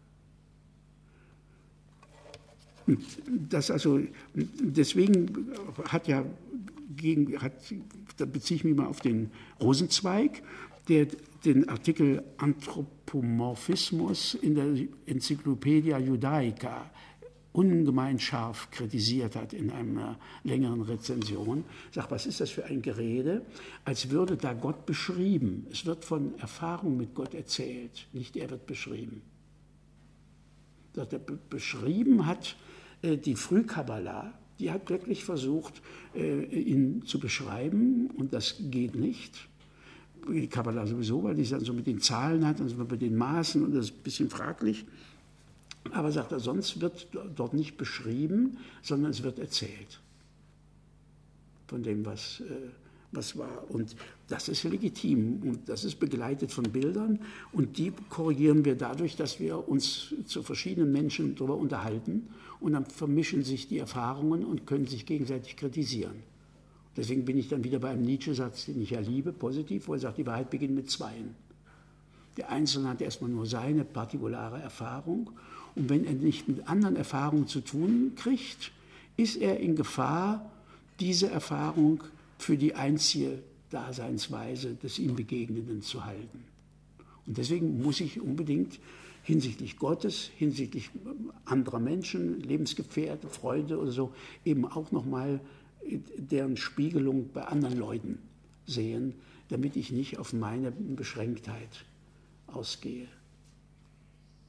Und das also, deswegen hat ja, gegen, hat, da beziehe ich mich mal auf den Rosenzweig, der den Artikel Anthropomorphismus in der Encyclopedia Judaica ungemein scharf kritisiert hat in einer längeren Rezension. Sagt, was ist das für ein Gerede? Als würde da Gott beschrieben. Es wird von Erfahrung mit Gott erzählt, nicht er wird beschrieben. Sagt, er beschrieben hat äh, die Frühkabbalah, die hat wirklich versucht, äh, ihn zu beschreiben und das geht nicht. Die Kabbalah sowieso, weil die es dann so mit den Zahlen hat, also mit den Maßen und das ist ein bisschen fraglich. Aber sagt er, sonst wird dort nicht beschrieben, sondern es wird erzählt von dem, was, äh, was war. Und das ist legitim und das ist begleitet von Bildern und die korrigieren wir dadurch, dass wir uns zu verschiedenen Menschen darüber unterhalten und dann vermischen sich die Erfahrungen und können sich gegenseitig kritisieren. Deswegen bin ich dann wieder bei einem Nietzsche-Satz, den ich ja liebe, positiv, wo er sagt, die Wahrheit beginnt mit Zweien. Der Einzelne hat erstmal nur seine partikulare Erfahrung und wenn er nicht mit anderen Erfahrungen zu tun kriegt, ist er in Gefahr, diese Erfahrung für die einzige Daseinsweise des ihm Begegnenden zu halten. Und deswegen muss ich unbedingt hinsichtlich Gottes, hinsichtlich anderer Menschen, Lebensgefährte, Freunde oder so, eben auch nochmal deren Spiegelung bei anderen Leuten sehen, damit ich nicht auf meine Beschränktheit ausgehe.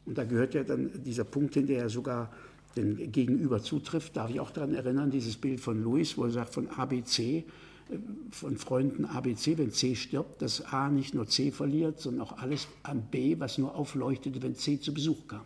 Und da gehört ja dann dieser Punkt hin, der ja sogar den Gegenüber zutrifft. Darf ich auch daran erinnern, dieses Bild von Lewis, wo er sagt, von A B C, von Freunden A B C, wenn C stirbt, dass A nicht nur C verliert, sondern auch alles an B, was nur aufleuchtete, wenn C zu Besuch kam.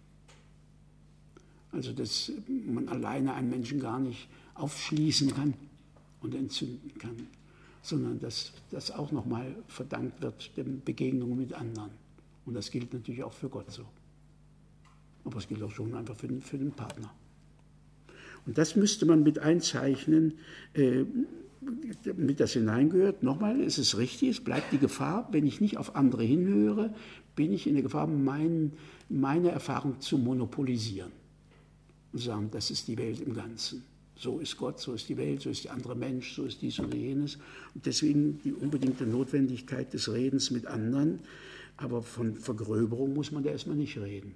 Also dass man alleine einen Menschen gar nicht aufschließen kann und entzünden kann, sondern dass das auch nochmal verdankt wird den Begegnungen mit anderen. Und das gilt natürlich auch für Gott so. Aber es gilt auch schon einfach für den, für den Partner. Und das müsste man mit einzeichnen, äh, mit das hineingehört. Nochmal, es ist richtig, es bleibt die Gefahr, wenn ich nicht auf andere hinhöre, bin ich in der Gefahr, mein, meine Erfahrung zu monopolisieren. Und sagen, das ist die Welt im Ganzen. So ist Gott, so ist die Welt, so ist der andere Mensch, so ist dies oder jenes. Und deswegen die unbedingte Notwendigkeit des Redens mit anderen. Aber von Vergröberung muss man da erstmal nicht reden.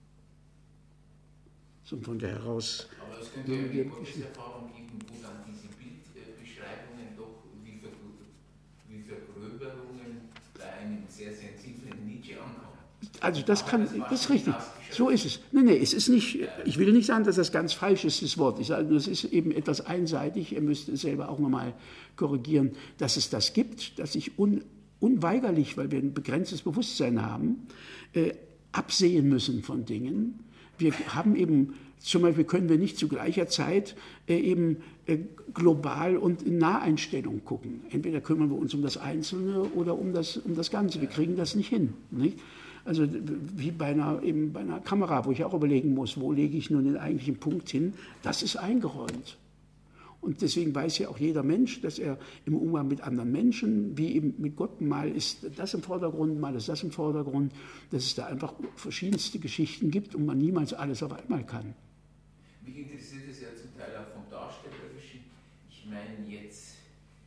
So von der heraus. Aber es könnte ja eine Gotteserfahrung geben, wo dann diese Bildbeschreibungen doch wie, Ver, wie Vergröberungen bei einem sehr sensiblen Nietzsche ankommen. Also das kann, das ist richtig. So ist es. Nein, nein, es ist nicht, ich will nicht sagen, dass das ganz falsch ist, das Wort. Ich sage, das ist eben etwas einseitig. Ihr müsst es selber auch nochmal korrigieren, dass es das gibt, dass ich un, unweigerlich, weil wir ein begrenztes Bewusstsein haben, äh, absehen müssen von Dingen. Wir haben eben, zum Beispiel können wir nicht zu gleicher Zeit äh, eben äh, global und in Naheinstellung gucken. Entweder kümmern wir uns um das Einzelne oder um das, um das Ganze. Wir kriegen das nicht hin. Nicht? Also wie bei einer, eben bei einer Kamera, wo ich auch überlegen muss, wo lege ich nun den eigentlichen Punkt hin, das ist eingeräumt. Und deswegen weiß ja auch jeder Mensch, dass er im Umgang mit anderen Menschen, wie eben mit Gott, mal ist das im Vordergrund, mal ist das im Vordergrund, dass es da einfach verschiedenste Geschichten gibt und man niemals alles auf einmal kann. Mich interessiert es ja zum Teil auch vom Darstellerischen. Ich meine jetzt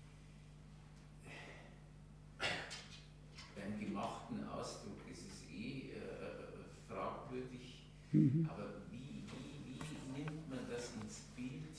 beim gemachten Ausdruck ist es eh äh, fragwürdig, mhm. aber wie, wie, wie nimmt man das ins Bild,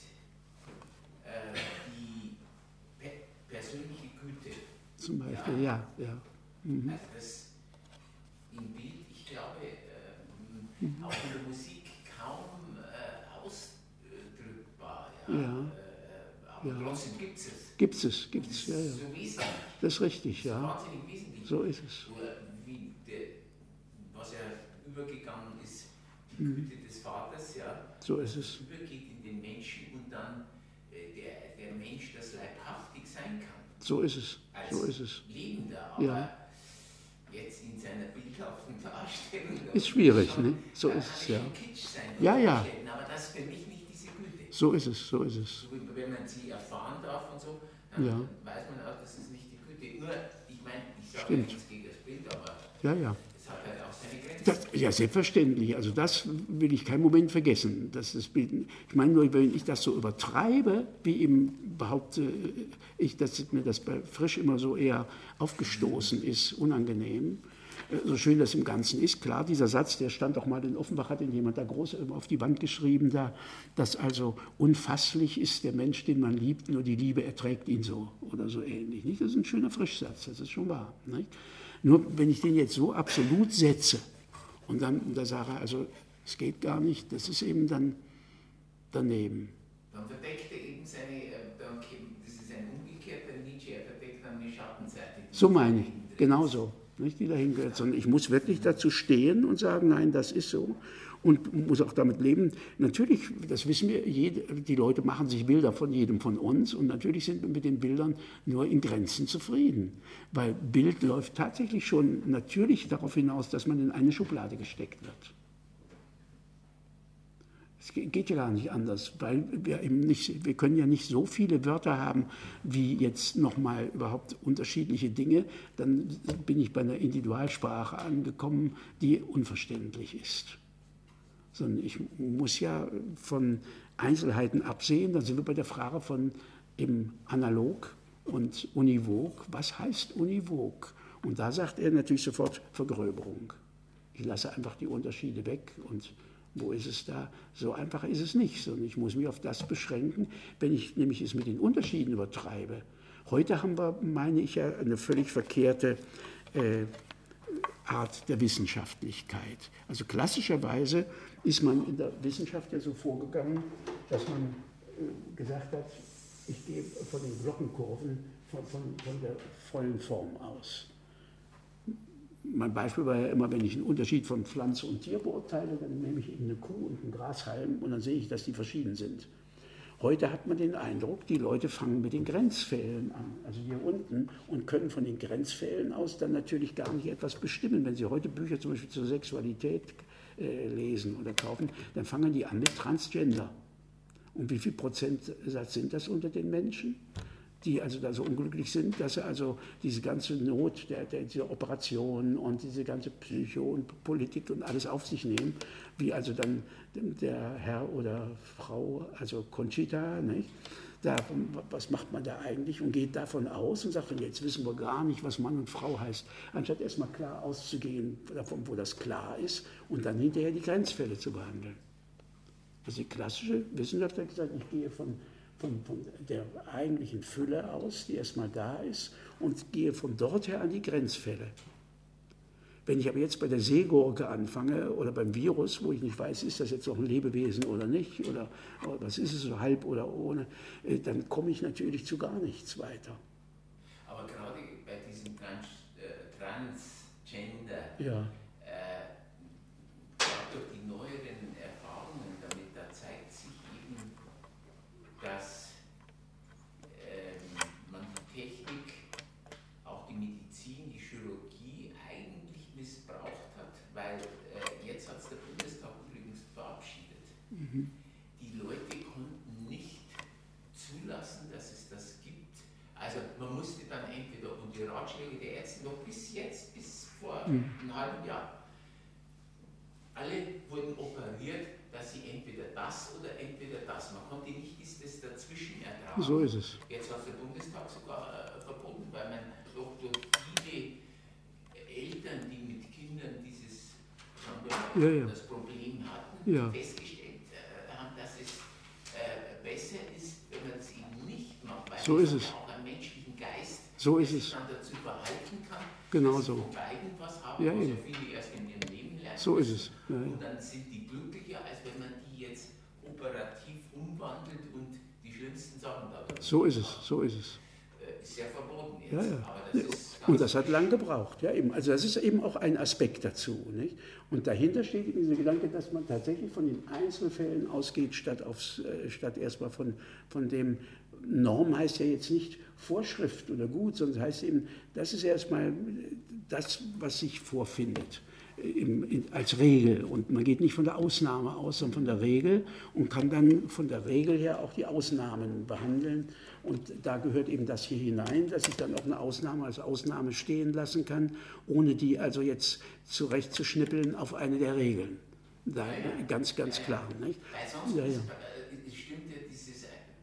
äh, die pe persönliche Güte? Zum Beispiel, ja. ja, ja. Mhm. Also das im Bild, ich glaube, äh, mhm. auch in der Musik kaum äh, ausdrückbar, ja. ja. Äh, aber ja. trotzdem gibt es es. Gibt es, gibt es, ja, ja. So wesentlich. Das ist richtig, ja. So wahnsinnig wesentlich. So ist es. So, wie der, was ja übergegangen ist, die mhm. Güte des Vaters, ja. So ist es. Übergeht in den Menschen und dann äh, der, der Mensch, das leibhaftig sein kann. So ist es. Als so ist es. Lebender, aber ja. jetzt in seiner bildhaften Darstellung. Ist schwierig, schon, ne? So ist es, ja. Kitsch sein, ja, ja. Aber das ist für mich nicht diese Güte. So ist es, so ist es. So, wenn man sie erfahren darf und so, dann ja. weiß man auch, das ist nicht die Güte. Nur, ich meine, ich sage ja nichts gegen das Bild, aber ja, ja. es hat halt auch seine Grenzen. Das, ja, selbstverständlich. Also das will ich keinen Moment vergessen. Dass das Bild, ich meine nur, wenn ich das so übertreibe, wie eben behaupte ich, dass mir das bei Frisch immer so eher aufgestoßen ist, unangenehm. So schön das im Ganzen ist, klar, dieser Satz, der stand auch mal in Offenbach, hat ihn jemand da groß auf die Wand geschrieben, da, dass also unfasslich ist der Mensch, den man liebt, nur die Liebe erträgt ihn so oder so ähnlich. Nicht? Das ist ein schöner Frischsatz, das ist schon wahr. Nicht? Nur wenn ich den jetzt so absolut setze und dann da sage, also es geht gar nicht, das ist eben dann daneben. Dann verdeckt er eben seine, das ist ein umgekehrter Nietzsche, er verdeckt dann die Schattenseite. So meine ich, genau so. Nicht, die dahin gehört, sondern ich muss wirklich dazu stehen und sagen, nein, das ist so und muss auch damit leben. Natürlich, das wissen wir, jede, die Leute machen sich Bilder von jedem von uns und natürlich sind wir mit den Bildern nur in Grenzen zufrieden, weil Bild läuft tatsächlich schon natürlich darauf hinaus, dass man in eine Schublade gesteckt wird. Es geht ja gar nicht anders, weil wir eben nicht, wir können ja nicht so viele Wörter haben, wie jetzt nochmal überhaupt unterschiedliche Dinge. Dann bin ich bei einer Individualsprache angekommen, die unverständlich ist. Sondern ich muss ja von Einzelheiten absehen. Dann sind wir bei der Frage von im Analog und Univok. Was heißt Univok? Und da sagt er natürlich sofort Vergröberung. Ich lasse einfach die Unterschiede weg und wo ist es da? So einfach ist es nicht, sondern ich muss mich auf das beschränken, wenn ich nämlich es mit den Unterschieden übertreibe. Heute haben wir, meine ich, ja eine völlig verkehrte äh, Art der Wissenschaftlichkeit. Also klassischerweise ist man in der Wissenschaft ja so vorgegangen, dass man äh, gesagt hat, ich gehe von den Glockenkurven, von, von, von der vollen Form aus. Mein Beispiel war ja immer, wenn ich einen Unterschied von Pflanze und Tier beurteile, dann nehme ich eben eine Kuh und einen Grashalm und dann sehe ich, dass die verschieden sind. Heute hat man den Eindruck, die Leute fangen mit den Grenzfällen an, also hier unten, und können von den Grenzfällen aus dann natürlich gar nicht etwas bestimmen. Wenn Sie heute Bücher zum Beispiel zur Sexualität äh, lesen oder kaufen, dann fangen die an mit Transgender. Und wie viel Prozentsatz sind das unter den Menschen, die also da so unglücklich sind, dass sie also diese ganze Not der, der, dieser Operation und diese ganze Psycho und Politik und alles auf sich nehmen, wie also dann der Herr oder Frau, also Conchita, nicht? Da, was macht man da eigentlich und geht davon aus und sagt, jetzt wissen wir gar nicht, was Mann und Frau heißt, anstatt erstmal klar auszugehen davon, wo das klar ist und dann hinterher die Grenzfälle zu behandeln. Also die klassische Wissenschaft hat gesagt, ich gehe von Von, von der eigentlichen Fülle aus, die erstmal da ist, und gehe von dort her an die Grenzfälle. Wenn ich aber jetzt bei der Seegurke anfange oder beim Virus, wo ich nicht weiß, ist das jetzt noch ein Lebewesen oder nicht, oder, oder was ist es, so halb oder ohne, dann komme ich natürlich zu gar nichts weiter. Aber gerade bei diesem Trans, äh, Transgender, ja. äh, durch die neueren Erfahrungen damit, da zeigt sich eben, dass ähm, man die Technik, auch die Medizin, die Chirurgie eigentlich missbraucht hat, weil äh, jetzt hat es der Bundestag übrigens verabschiedet. Mhm. Die Leute konnten nicht zulassen, dass es das gibt. Also man musste dann entweder, und die Ratschläge der Ärzte noch bis jetzt, bis vor mhm. einem halben Jahr, alle wurden operiert, dass sie entweder das oder entweder das. Man konnte nicht das dazwischen ertragen. So ist es. Jetzt hat der Bundestag sogar äh, verboten, weil man doch durch viele Eltern, die mit Kindern dieses schon ja, ja. das Problem hatten, ja. festgestellt äh, haben, dass es äh, besser ist, wenn man es eben nicht macht, weil so es ist es. auch einen menschlichen Geist, so ist der es. sich dann dazu verhalten kann, genau dass so. sie von beiden was haben, ja, was ja viele erst in ihrem Leben lernen. So ist es. Ja, ja. Und dann sind die glücklicher, als wenn man die jetzt operativ umwandelt und die schlimmsten Sachen da drin. So ist es, so ist es. Ist ja verboten jetzt. Ja, ja. Aber das ist und das hat lange gebraucht. Ja, eben. Also das ist eben auch ein Aspekt dazu. Nicht? Und dahinter steht eben dieser Gedanke, dass man tatsächlich von den Einzelfällen ausgeht, statt, aufs, äh, statt erstmal von, von dem, Norm heißt ja jetzt nicht Vorschrift oder Gut, sondern heißt eben, das ist erstmal das, was sich vorfindet. Im, in, als Regel, und man geht nicht von der Ausnahme aus, sondern von der Regel und kann dann von der Regel her auch die Ausnahmen behandeln, und da gehört eben das hier hinein, dass ich dann auch eine Ausnahme als Ausnahme stehen lassen kann, ohne die also jetzt zurechtzuschnippeln auf eine der Regeln. Da ja, ja. ganz, ganz ja, klar. Ja. Nicht? Weil sonst ja, ja. Ist, stimmt ja dieses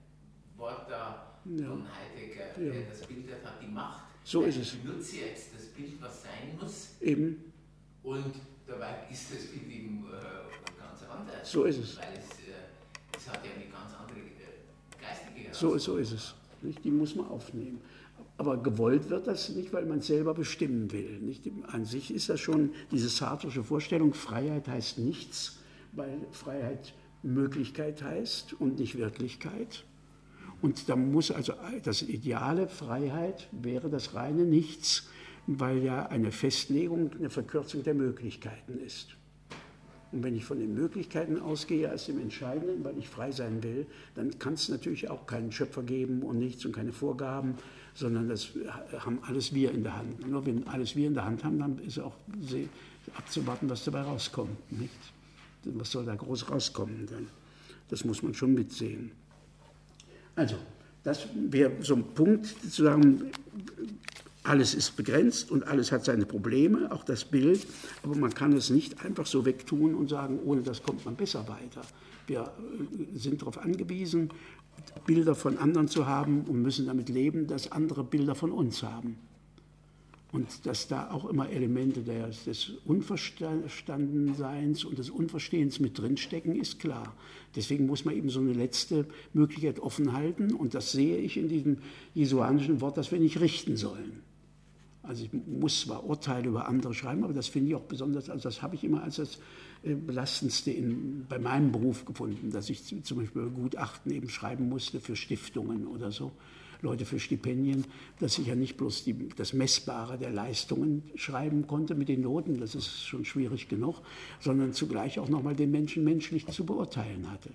Wort da ja. von Heidegger, ja. der das Bild hat, die Macht. So weil ist es. Ich benutze jetzt das Bild, was sein muss. Eben. Und dabei ist das Bild eben äh, ganz anders. So ist es. Weil es, äh, es hat ja eine ganz andere äh, geistige So, so ist es. Nicht? Die muss man aufnehmen. Aber gewollt wird das nicht, weil man es selber bestimmen will. Nicht? An sich ist das schon diese sartrische Vorstellung, Freiheit heißt nichts, weil Freiheit Möglichkeit heißt und nicht Wirklichkeit. Und da muss also das Ideale Freiheit wäre das reine Nichts, weil ja eine Festlegung eine Verkürzung der Möglichkeiten ist. Und wenn ich von den Möglichkeiten ausgehe als dem Entscheidenden, weil ich frei sein will, dann kann es natürlich auch keinen Schöpfer geben und nichts und keine Vorgaben, sondern das haben alles wir in der Hand. Nur wenn alles wir in der Hand haben, dann ist auch abzuwarten, was dabei rauskommt. Nicht? Was soll da groß rauskommen dann? Das muss man schon mitsehen. Also, das wäre so ein Punkt, zu sagen, alles ist begrenzt und alles hat seine Probleme, auch das Bild, aber man kann es nicht einfach so wegtun und sagen, ohne das kommt man besser weiter. Wir sind darauf angewiesen, Bilder von anderen zu haben und müssen damit leben, dass andere Bilder von uns haben. Und dass da auch immer Elemente des, des Unverstandenseins und des Unverstehens mit drinstecken, ist klar. Deswegen muss man eben so eine letzte Möglichkeit offen halten. Und das sehe ich in diesem jesuanischen Wort, dass wir nicht richten sollen. Also ich muss zwar Urteile über andere schreiben, aber das finde ich auch besonders, also das habe ich immer als das Belastendste in, bei meinem Beruf gefunden, dass ich zum Beispiel Gutachten eben schreiben musste für Stiftungen oder so, Leute für Stipendien, dass ich ja nicht bloß die, das Messbare der Leistungen schreiben konnte mit den Noten, das ist schon schwierig genug, sondern zugleich auch nochmal den Menschen menschlich zu beurteilen hatte,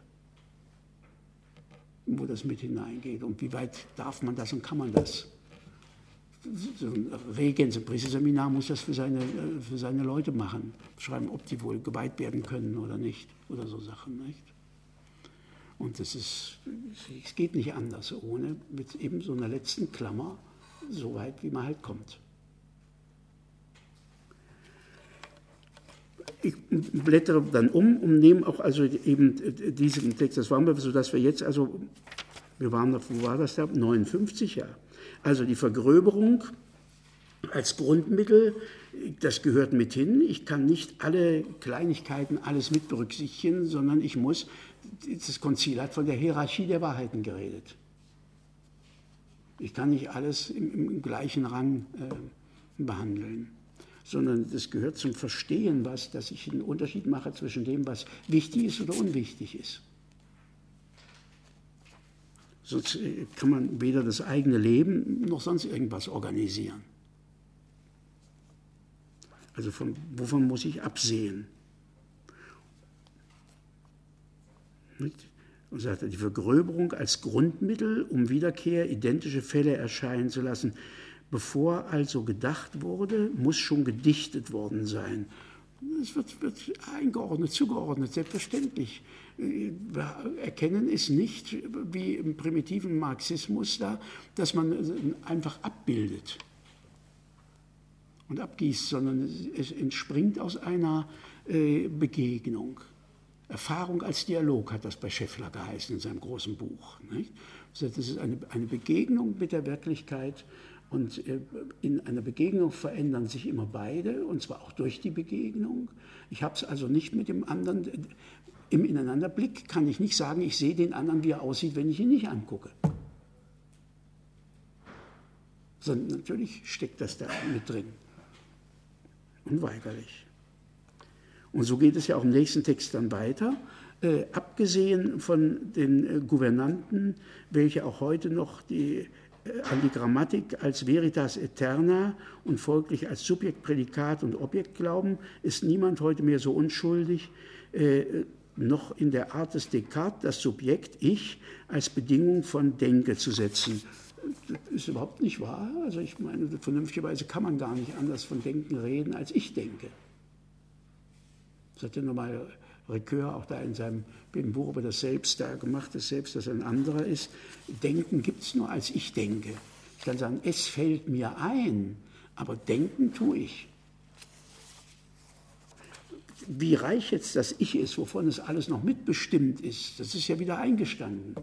wo das mit hineingeht und wie weit darf man das und kann man das. So ein Regens, ein Priesterseminar muss das für seine, für seine Leute machen, schreiben, ob die wohl geweiht werden können oder nicht, oder so Sachen, nicht? Und das ist, es geht nicht anders, ohne mit eben so einer letzten Klammer, so weit, wie man halt kommt. Ich blättere dann um und nehme auch also eben diesen Text, das waren wir, sodass wir jetzt, also, wir waren, wo war das da? neunundfünfzig, ja. Also die Vergröberung als Grundmittel, das gehört mit hin. Ich kann nicht alle Kleinigkeiten, alles mit berücksichtigen, sondern ich muss, das Konzil hat von der Hierarchie der Wahrheiten geredet. Ich kann nicht alles im, im gleichen Rang äh, behandeln, sondern das gehört zum Verstehen, was, dass ich einen Unterschied mache zwischen dem, was wichtig ist oder unwichtig ist. Sonst kann man weder das eigene Leben noch sonst irgendwas organisieren. Also von, wovon muss ich absehen? Und sagte, die Vergröberung als Grundmittel, um Wiederkehr identische Fälle erscheinen zu lassen. Bevor also gedacht wurde, muss schon gedichtet worden sein. Es wird, wird eingeordnet, zugeordnet, selbstverständlich. Wir erkennen es nicht, wie im primitiven Marxismus da, dass man einfach abbildet und abgießt, sondern es entspringt aus einer äh, Begegnung. Erfahrung als Dialog hat das bei Scheffler geheißen in seinem großen Buch. Nicht? Das ist eine, eine Begegnung mit der Wirklichkeit. Und in einer Begegnung verändern sich immer beide, und zwar auch durch die Begegnung. Ich habe es also nicht mit dem anderen, im Ineinanderblick kann ich nicht sagen, ich sehe den anderen, wie er aussieht, wenn ich ihn nicht angucke. Sondern natürlich steckt das da mit drin. Unweigerlich. Und so geht es ja auch im nächsten Text dann weiter. Äh, abgesehen von den äh, Gouvernanten, welche auch heute noch die an die Grammatik als Veritas Aeterna und folglich als Subjekt, Prädikat und Objekt glauben, ist niemand heute mehr so unschuldig, äh, noch in der Art des Descartes das Subjekt Ich als Bedingung von Denke zu setzen. Das ist überhaupt nicht wahr. Also ich meine, vernünftigerweise kann man gar nicht anders von Denken reden, als ich denke. Das hat ja nochmal Ricoeur auch da in seinem Buch über das Selbst da gemacht, das Selbst, das ein anderer ist. Denken gibt es nur, als ich denke. Ich kann sagen, es fällt mir ein, aber denken tue ich. Wie reich jetzt das Ich ist, wovon es alles noch mitbestimmt ist, das ist ja wieder eingestanden.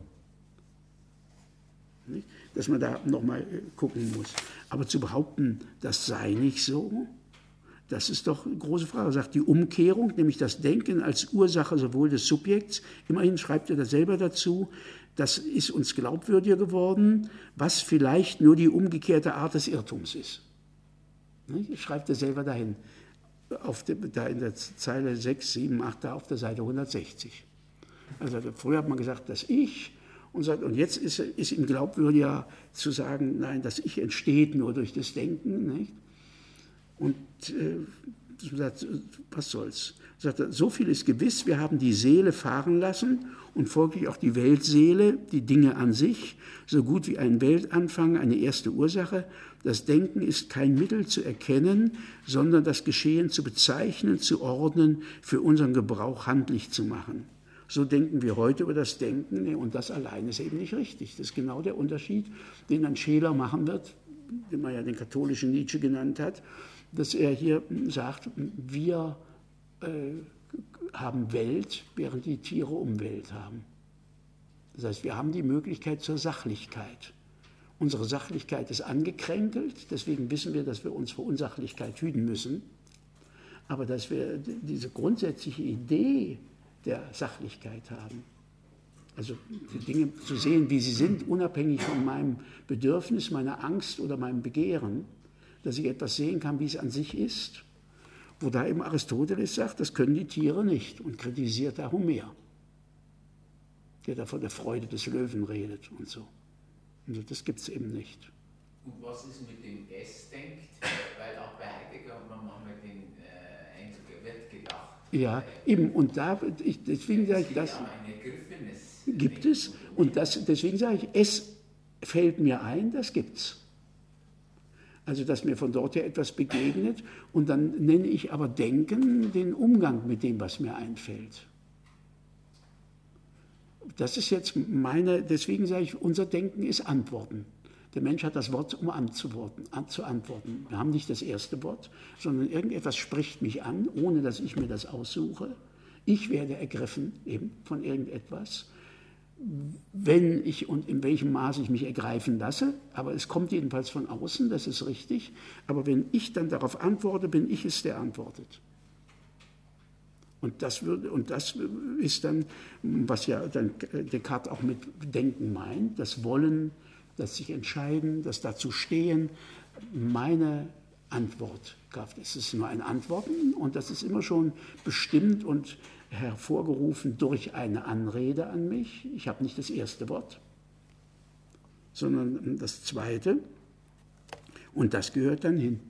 Dass man da nochmal gucken muss. Aber zu behaupten, das sei nicht so, das ist doch eine große Frage. Er sagt, die Umkehrung, nämlich das Denken als Ursache sowohl des Subjekts, immerhin schreibt er das selber dazu, das ist uns glaubwürdiger geworden, was vielleicht nur die umgekehrte Art des Irrtums ist. Das schreibt er selber dahin, auf der, da in der Zeile sechs, sieben, acht, da auf der Seite hundertsechzig. Also früher hat man gesagt, das Ich, und, sagt, und jetzt ist, ist ihm glaubwürdiger zu sagen, nein, das Ich entsteht nur durch das Denken, nicht? Und äh, sagt, was soll's? Sagt er, so viel ist gewiss, wir haben die Seele fahren lassen und folglich auch die Weltseele, die Dinge an sich, so gut wie ein Weltanfang, eine erste Ursache. Das Denken ist kein Mittel zu erkennen, sondern das Geschehen zu bezeichnen, zu ordnen, für unseren Gebrauch handlich zu machen. So denken wir heute über das Denken, und das allein ist eben nicht richtig. Das ist genau der Unterschied, den dann Scheler machen wird, den man ja den katholischen Nietzsche genannt hat, dass er hier sagt, wir äh, haben Welt, während die Tiere Umwelt haben. Das heißt, wir haben die Möglichkeit zur Sachlichkeit. Unsere Sachlichkeit ist angekränkelt, deswegen wissen wir, dass wir uns vor Unsachlichkeit hüten müssen. Aber dass wir diese grundsätzliche Idee der Sachlichkeit haben, also die Dinge zu sehen, wie sie sind, unabhängig von meinem Bedürfnis, meiner Angst oder meinem Begehren, dass ich etwas sehen kann, wie es an sich ist, wo da eben Aristoteles sagt, das können die Tiere nicht und kritisiert da Homer, der da von der Freude des Löwen redet und so. Also das gibt es eben nicht. Und was ist mit dem Es denkt? Weil auch bei Heidegger hat man manchmal den äh, Eindruck, er wird gedacht. Ja, eben, und da, ich, deswegen sage ich, das gibt es, und das, deswegen sage ich, es fällt mir ein, das gibt's. Also, dass mir von dort her etwas begegnet, und dann nenne ich aber Denken den Umgang mit dem, was mir einfällt. Das ist jetzt meine, deswegen sage ich, unser Denken ist Antworten. Der Mensch hat das Wort, um anzuworten, an, zu antworten. Wir haben nicht das erste Wort, sondern irgendetwas spricht mich an, ohne dass ich mir das aussuche. Ich werde ergriffen eben von irgendetwas, wenn ich und in welchem Maße ich mich ergreifen lasse. Aber es kommt jedenfalls von außen, das ist richtig. Aber wenn ich dann darauf antworte, bin ich es, der antwortet. Und das, würde, und das ist dann, was ja dann Descartes auch mit Denken meint, das Wollen, das sich entscheiden, das dazu stehen, meine Antwortkraft. Es ist nur ein Antworten, und das ist immer schon bestimmt und hervorgerufen durch eine Anrede an mich. Ich habe nicht das erste Wort, sondern das zweite, und das gehört dann hin.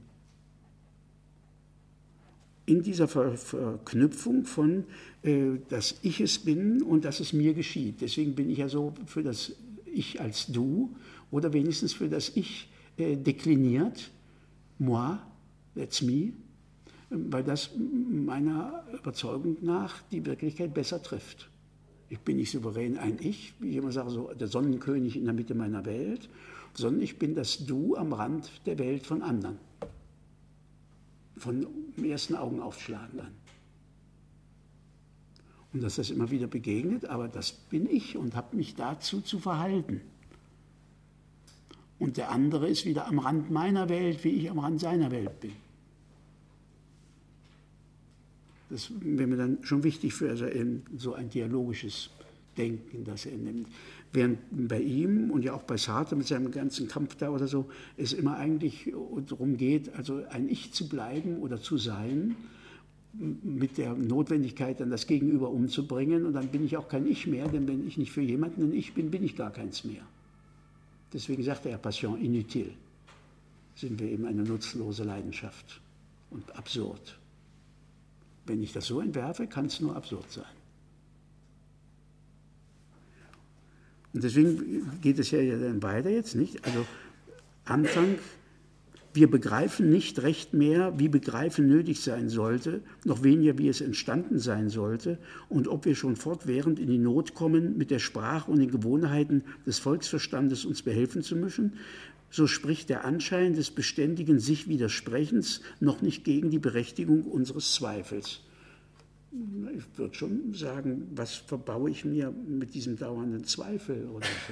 In dieser Ver Verknüpfung von, äh, dass ich es bin und dass es mir geschieht. Deswegen bin ich ja so für das Ich als Du, oder wenigstens für das Ich äh, dekliniert, moi, that's me, weil das meiner Überzeugung nach die Wirklichkeit besser trifft. Ich bin nicht souverän ein Ich, wie ich immer sage, so der Sonnenkönig in der Mitte meiner Welt, sondern ich bin das Du am Rand der Welt von anderen. Von dem ersten Augenaufschlagen an. Und dass das immer wieder begegnet, aber das bin ich und habe mich dazu zu verhalten. Und der andere ist wieder am Rand meiner Welt, wie ich am Rand seiner Welt bin. Das wäre mir dann schon wichtig für also so ein dialogisches Denken, das er nimmt. Während bei ihm und ja auch bei Sartre mit seinem ganzen Kampf da oder so, es immer eigentlich darum geht, also ein Ich zu bleiben oder zu sein, mit der Notwendigkeit, dann das Gegenüber umzubringen, und dann bin ich auch kein Ich mehr, denn wenn ich nicht für jemanden ein Ich bin, bin ich gar keins mehr. Deswegen sagt er Passion inutile. Sind wir eben eine nutzlose Leidenschaft und absurd. Wenn ich das so entwerfe, kann es nur absurd sein. Und deswegen geht es ja dann weiter jetzt, nicht? Also Anfang, wir begreifen nicht recht mehr, wie Begreifen nötig sein sollte, noch weniger, wie es entstanden sein sollte, und ob wir schon fortwährend in die Not kommen, mit der Sprache und den Gewohnheiten des Volksverstandes uns behelfen zu müssen, so spricht der Anschein des beständigen Sich-Widersprechens noch nicht gegen die Berechtigung unseres Zweifels. Ich würde schon sagen, was verbaue ich mir mit diesem dauernden Zweifel oder so.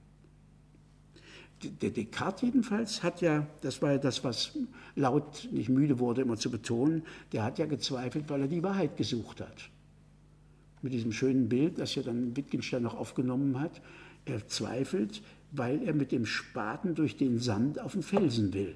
Der Descartes jedenfalls hat ja, das war ja das, was Laut nicht müde wurde, immer zu betonen, der hat ja gezweifelt, weil er die Wahrheit gesucht hat. Mit diesem schönen Bild, das ja dann Wittgenstein noch aufgenommen hat, er zweifelt, weil er mit dem Spaten durch den Sand auf den Felsen will.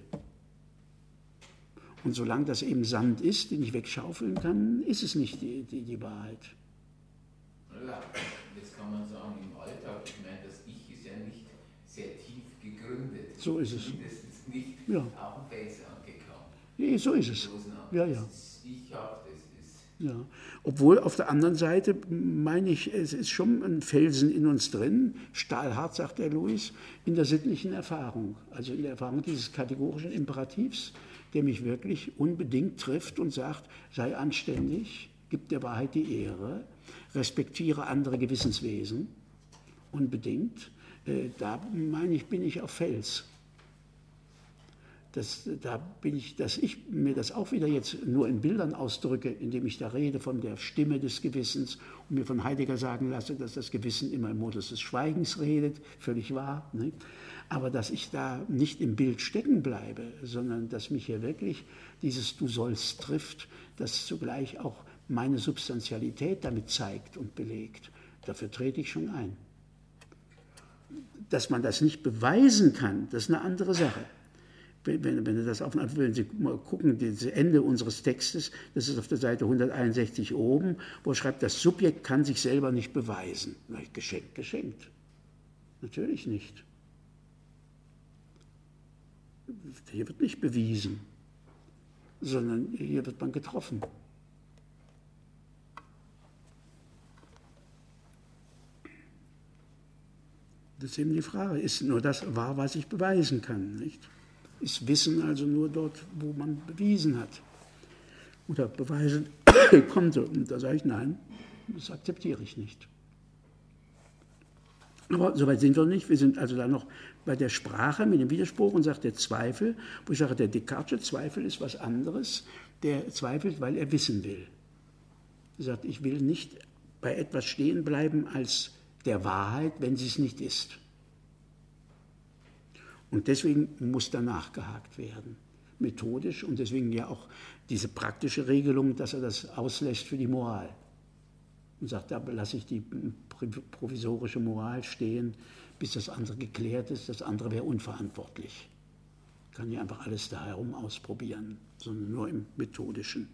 Und solange das eben Sand ist, den ich wegschaufeln kann, ist es nicht die, die, die Wahrheit. Ja, jetzt kann man sagen, im Alltag, ich meine, das Ich ist ja nicht sehr tief gegründet. So ist es. Mindestens nicht ja. auf dem Fels angekommen. Nee, so ist es. Ja, ja. Das Ich habe, das ist... Ja. Obwohl auf der anderen Seite, meine ich, es ist schon ein Felsen in uns drin, stahlhart, sagt der Louis, in der sittlichen Erfahrung, also in der Erfahrung dieses kategorischen Imperativs, der mich wirklich unbedingt trifft und sagt, sei anständig, gib der Wahrheit die Ehre, respektiere andere Gewissenswesen, unbedingt. Äh, da meine ich, bin ich auf Fels. Das, da bin ich, dass ich mir das auch wieder jetzt nur in Bildern ausdrücke, indem ich da rede von der Stimme des Gewissens und mir von Heidegger sagen lasse, dass das Gewissen immer im Modus des Schweigens redet, völlig wahr. Ne? Aber dass ich da nicht im Bild stecken bleibe, sondern dass mich hier wirklich dieses Du sollst trifft, das zugleich auch meine Substantialität damit zeigt und belegt. Dafür trete ich schon ein. Dass man das nicht beweisen kann, das ist eine andere Sache. Wenn, wenn, wenn, das auf, wenn Sie mal gucken, das Ende unseres Textes, das ist auf der Seite hunderteinundsechzig oben, wo er schreibt, das Subjekt kann sich selber nicht beweisen. Na, geschenkt, geschenkt. Natürlich nicht. Hier wird nicht bewiesen, sondern hier wird man getroffen. Das ist eben die Frage, ist nur das wahr, was ich beweisen kann, nicht? Ist Wissen also nur dort, wo man bewiesen hat oder beweisen konnte? Und da sage ich, nein, das akzeptiere ich nicht. Aber soweit sind wir nicht. Wir sind also da noch bei der Sprache mit dem Widerspruch und sagt der Zweifel, wo ich sage, der Descartesche Zweifel ist was anderes. Der zweifelt, weil er wissen will. Er sagt, ich will nicht bei etwas stehen bleiben als der Wahrheit, wenn sie es nicht ist. Und deswegen muss da nachgehakt werden, methodisch, und deswegen ja auch diese praktische Regelung, dass er das auslässt für die Moral. Und sagt, da lasse ich die provisorische Moral stehen, bis das andere geklärt ist. Das andere wäre unverantwortlich. Ich kann nicht einfach alles da herum ausprobieren, sondern nur im Methodischen.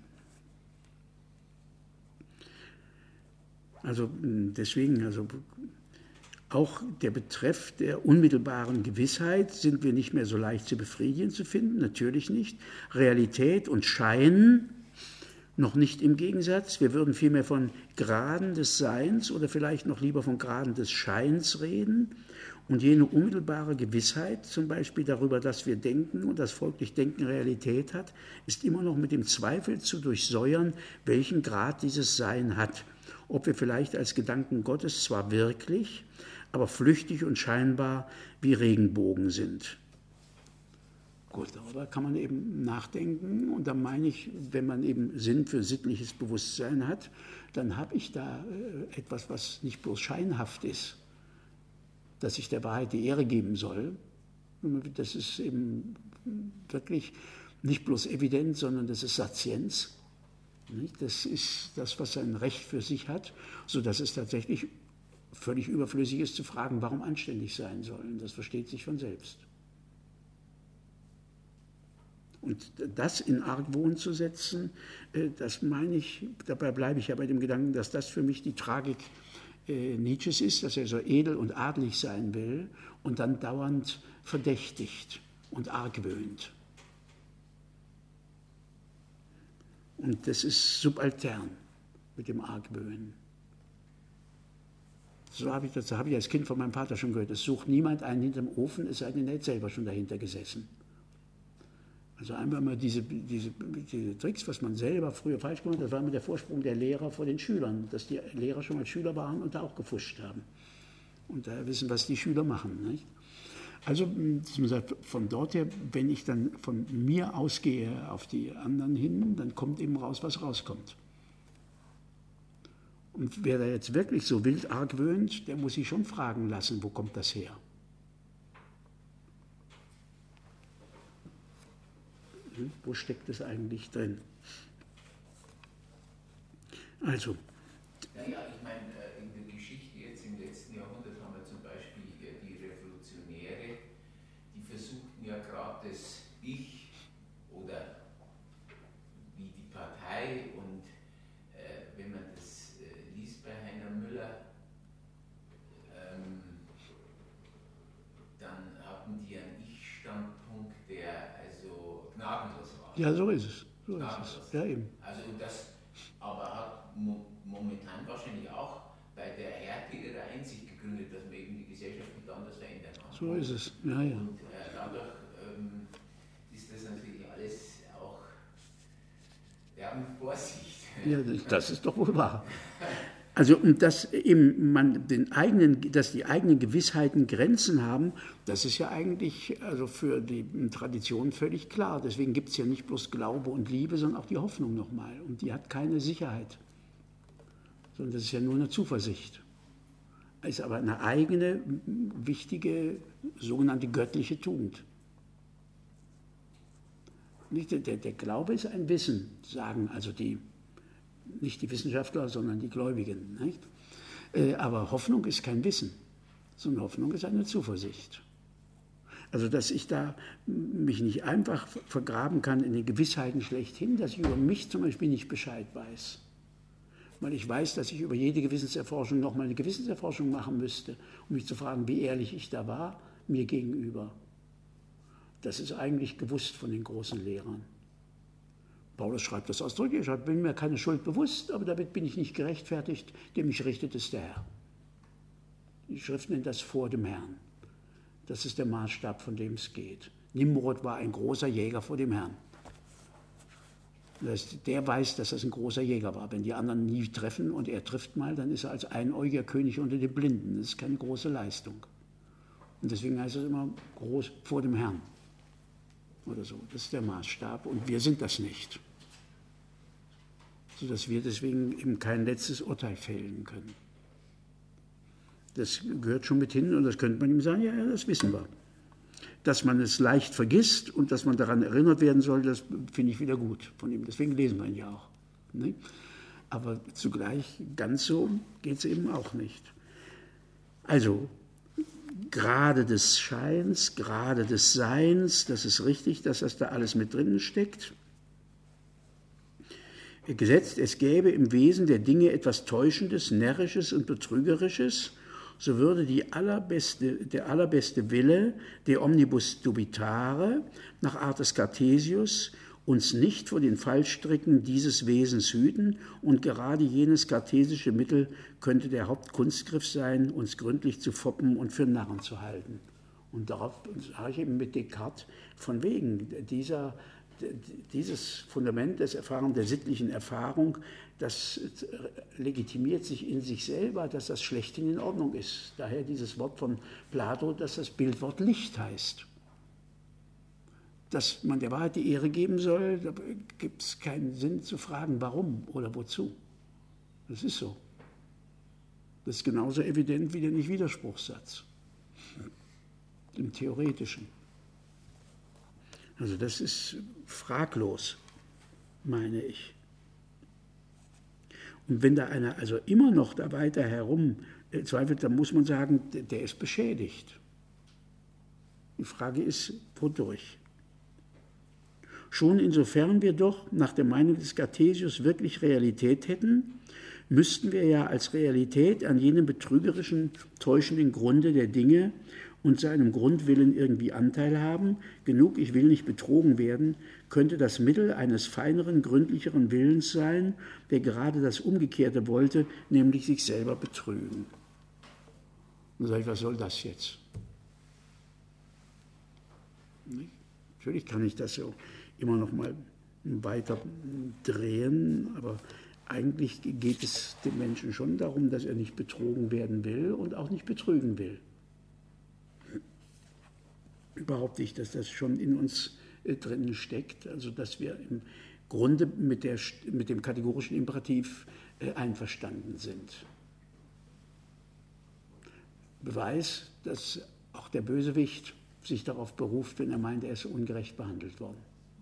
Also deswegen, also auch der Betreff der unmittelbaren Gewissheit sind wir nicht mehr so leicht zu befriedigen zu finden, natürlich nicht. Realität und Schein noch nicht im Gegensatz. Wir würden vielmehr von Graden des Seins oder vielleicht noch lieber von Graden des Scheins reden. Und jene unmittelbare Gewissheit, zum Beispiel darüber, dass wir denken und das folglich Denken Realität hat, ist immer noch mit dem Zweifel zu durchsäuern, welchen Grad dieses Sein hat. Ob wir vielleicht als Gedanken Gottes zwar wirklich, aber flüchtig und scheinbar wie Regenbogen sind. Gut, darüber kann man eben nachdenken, und da meine ich, wenn man eben Sinn für sittliches Bewusstsein hat, dann habe ich da etwas, was nicht bloß scheinhaft ist, dass ich der Wahrheit die Ehre geben soll. Das ist eben wirklich nicht bloß evident, sondern das ist Satienz. Das ist das, was sein Recht für sich hat, sodass es tatsächlich völlig überflüssig ist zu fragen, warum anständig sein sollen. Das versteht sich von selbst. Und das in Argwohn zu setzen, das meine ich, dabei bleibe ich ja bei dem Gedanken, dass das für mich die Tragik Nietzsches ist, dass er so edel und adelig sein will und dann dauernd verdächtigt und argwöhnt. Und das ist subaltern mit dem Argwöhnen. So habe ich das habe ich als Kind von meinem Vater schon gehört. Es sucht niemand einen hinterm Ofen, es sei denn, er hat selber schon dahinter gesessen. Also einfach mal diese, diese, diese Tricks, was man selber früher falsch gemacht hat, das war immer der Vorsprung der Lehrer vor den Schülern, dass die Lehrer schon mal Schüler waren und da auch gefuscht haben. Und da wissen, was die Schüler machen. Nicht? Also, dass man sagt, von dort her, wenn ich dann von mir ausgehe auf die anderen hin, dann kommt eben raus, was rauskommt. Und wer da jetzt wirklich so wild argwöhnt, der muss sich schon fragen lassen, wo kommt das her? Wo steckt es eigentlich drin? Also. Naja, ich meine, in der Geschichte jetzt im letzten Jahrhundert haben wir zum Beispiel die Revolutionäre, die versuchten ja gerade das Ich oder wie die Partei, und äh, wenn man das äh, liest bei Heiner Müller, ähm, dann hatten die einen Ich-Standpunkt, der also gnadenlos war. Ja, so ist es. So ist es. Ja, eben. Also das aber hat mo momentan wahrscheinlich auch bei der Härte ihrer Einsicht gegründet, dass man eben die Gesellschaft nicht anders verändern kann. So ist es. Ja, ja. Und äh, dadurch ähm, ist das natürlich alles auch, ja, mit Vorsicht. Ja, das ist doch wohl wahr. Also, und dass eben man den eigenen, dass die eigenen Gewissheiten Grenzen haben, das ist ja eigentlich also für die Tradition völlig klar. Deswegen gibt es ja nicht bloß Glaube und Liebe, sondern auch die Hoffnung nochmal. Und die hat keine Sicherheit, sondern das ist ja nur eine Zuversicht. Ist aber eine eigene, wichtige, sogenannte göttliche Tugend. Nicht, der, der Glaube ist ein Wissen, sagen also die nicht die Wissenschaftler, sondern die Gläubigen. Nicht? Aber Hoffnung ist kein Wissen, sondern Hoffnung ist eine Zuversicht. Also dass ich da mich nicht einfach vergraben kann in den Gewissheiten schlechthin, dass ich über mich zum Beispiel nicht Bescheid weiß. Weil ich weiß, dass ich über jede Gewissenserforschung nochmal eine Gewissenserforschung machen müsste, um mich zu fragen, wie ehrlich ich da war, mir gegenüber. Das ist eigentlich gewusst von den großen Lehrern. Paulus schreibt das ausdrücklich, er schreibt, bin mir keine Schuld bewusst, aber damit bin ich nicht gerechtfertigt, dem mich richtet ist der Herr. Die Schrift nennt das vor dem Herrn. Das ist der Maßstab, von dem es geht. Nimrod war ein großer Jäger vor dem Herrn. Das heißt, der weiß, dass das ein großer Jäger war. Wenn die anderen nie treffen und er trifft mal, dann ist er als einäugiger König unter den Blinden. Das ist keine große Leistung. Und deswegen heißt es immer groß vor dem Herrn. Oder so. Das ist der Maßstab. Und wir sind das nicht. Sodass wir deswegen eben kein letztes Urteil fällen können. Das gehört schon mit hin und das könnte man ihm sagen, ja, ja, das wissen wir. Dass man es leicht vergisst und dass man daran erinnert werden soll, das finde ich wieder gut von ihm. Deswegen lesen wir ihn ja auch. Ne? Aber zugleich ganz so geht es eben auch nicht. Also, Grade des Scheins, Grade des Seins, das ist richtig, dass das da alles mit drinnen steckt. Gesetzt, es gäbe im Wesen der Dinge etwas Täuschendes, Närrisches und Betrügerisches, so würde die allerbeste, der allerbeste Wille, der Omnibus Dubitare, nach Art des Cartesius, uns nicht vor den Fallstricken dieses Wesens hüten, und gerade jenes kartesische Mittel könnte der Hauptkunstgriff sein, uns gründlich zu foppen und für Narren zu halten. Und darauf sage ich eben mit Descartes, von wegen dieser, dieses Fundament des Erfahrens, der sittlichen Erfahrung, das legitimiert sich in sich selber, dass das schlechthin in Ordnung ist. Daher dieses Wort von Plato, dass das Bildwort Licht heißt. Dass man der Wahrheit die Ehre geben soll, da gibt es keinen Sinn zu fragen, warum oder wozu. Das ist so. Das ist genauso evident wie der Nicht-Widerspruchssatz im Theoretischen. Also das ist fraglos, meine ich. Und wenn da einer also immer noch da weiter herum zweifelt, dann muss man sagen, der ist beschädigt. Die Frage ist, wodurch? Schon insofern wir doch nach der Meinung des Cartesius wirklich Realität hätten, müssten wir ja als Realität an jenem betrügerischen, täuschenden Grunde der Dinge und seinem Grundwillen irgendwie Anteil haben. Genug, ich will nicht betrogen werden, könnte das Mittel eines feineren, gründlicheren Willens sein, der gerade das Umgekehrte wollte, nämlich sich selber betrügen. Dann sage ich, was soll das jetzt? Nicht? Natürlich kann ich das so immer noch mal weiter drehen, aber eigentlich geht es dem Menschen schon darum, dass er nicht betrogen werden will und auch nicht betrügen will. Behaupte ich, dass das schon in uns äh, drin steckt, also dass wir im Grunde mit, der, mit dem kategorischen Imperativ äh, einverstanden sind. Beweis, dass auch der Bösewicht sich darauf beruft, wenn er meint, er ist ungerecht behandelt worden.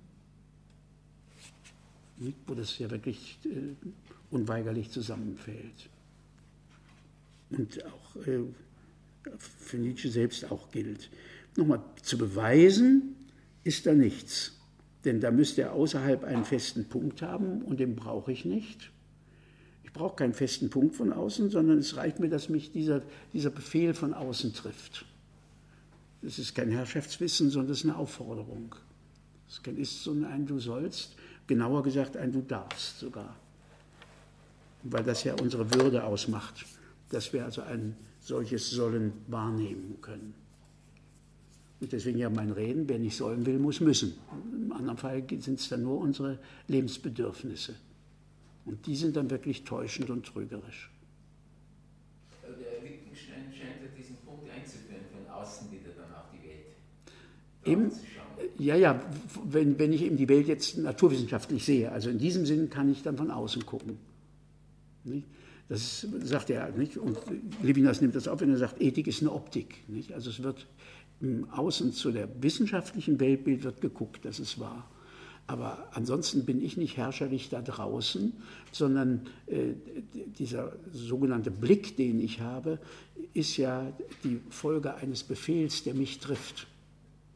Nicht? Wo das ja wirklich äh, unweigerlich zusammenfällt. Und auch äh, für Nietzsche selbst auch gilt. Nochmal, zu beweisen ist da nichts, denn da müsste er außerhalb einen festen Punkt haben und den brauche ich nicht. Ich brauche keinen festen Punkt von außen, sondern es reicht mir, dass mich dieser, dieser Befehl von außen trifft. Das ist kein Herrschaftswissen, sondern das ist eine Aufforderung. Das ist kein Ist, sondern ein Du sollst, genauer gesagt ein Du darfst sogar. Weil das ja unsere Würde ausmacht, dass wir also ein solches Sollen wahrnehmen können. Und deswegen ja mein Reden, wer nicht sollen will, muss müssen. Im anderen Fall sind es dann nur unsere Lebensbedürfnisse. Und die sind dann wirklich täuschend und trügerisch. Der Wittgenstein scheint ja diesen Punkt einzuführen, von außen wieder dann auf die Welt eben, zu schauen. Ja, ja, wenn, wenn ich eben die Welt jetzt naturwissenschaftlich sehe, also in diesem Sinn kann ich dann von außen gucken. Nicht? Das sagt er nicht. Und Levinas nimmt das auf, wenn er sagt, Ethik ist eine Optik. Nicht? Also es wird im Außen zu der wissenschaftlichen Weltbild wird geguckt, das ist wahr. Aber ansonsten bin ich nicht herrscherlich da draußen, sondern äh, dieser sogenannte Blick, den ich habe, ist ja die Folge eines Befehls, der mich trifft.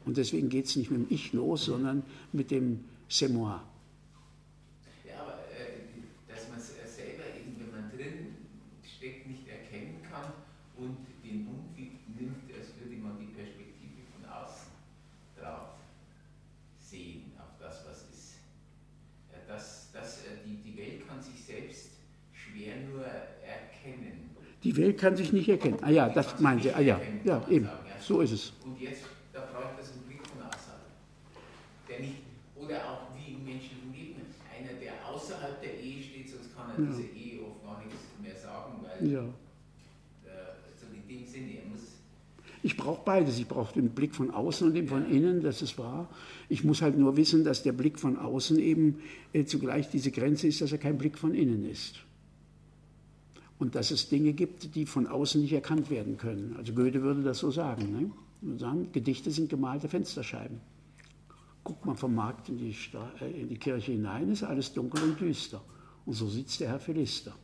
Und deswegen geht es nicht mit dem Ich los, sondern mit dem C'est moi. Ja, aber äh, dass man es selber, eben, wenn man drin steckt, nicht erkennen kann und den Umweg nimmt, als würde man die Perspektive von außen drauf sehen, auf das, was ist. Ja, das, das, äh, die, die Welt kann sich selbst schwer nur erkennen. Die Welt kann sich nicht erkennen. Ah ja, das meinen Sie. Ah ja, ja, eben. So ist es. Und jetzt, da braucht es einen Blick von außerhalb. Der nicht, oder auch wie im menschlichen Leben, einer, der außerhalb der Ehe steht, sonst kann er ja. diese Ehe oft gar nichts mehr sagen, weil ja. äh, so in dem Sinne, er muss. Ich brauche beides. Ich brauche den Blick von außen und den von innen, das ist wahr. Ich muss halt nur wissen, dass der Blick von außen eben äh, zugleich diese Grenze ist, dass er kein Blick von innen ist. Und dass es Dinge gibt, die von außen nicht erkannt werden können. Also Goethe würde das so sagen. Ne? Würde sagen, Gedichte sind gemalte Fensterscheiben. Guckt man vom Markt in die, Stra- äh, in die Kirche hinein, ist alles dunkel und düster. Und so sitzt der Herr Philister.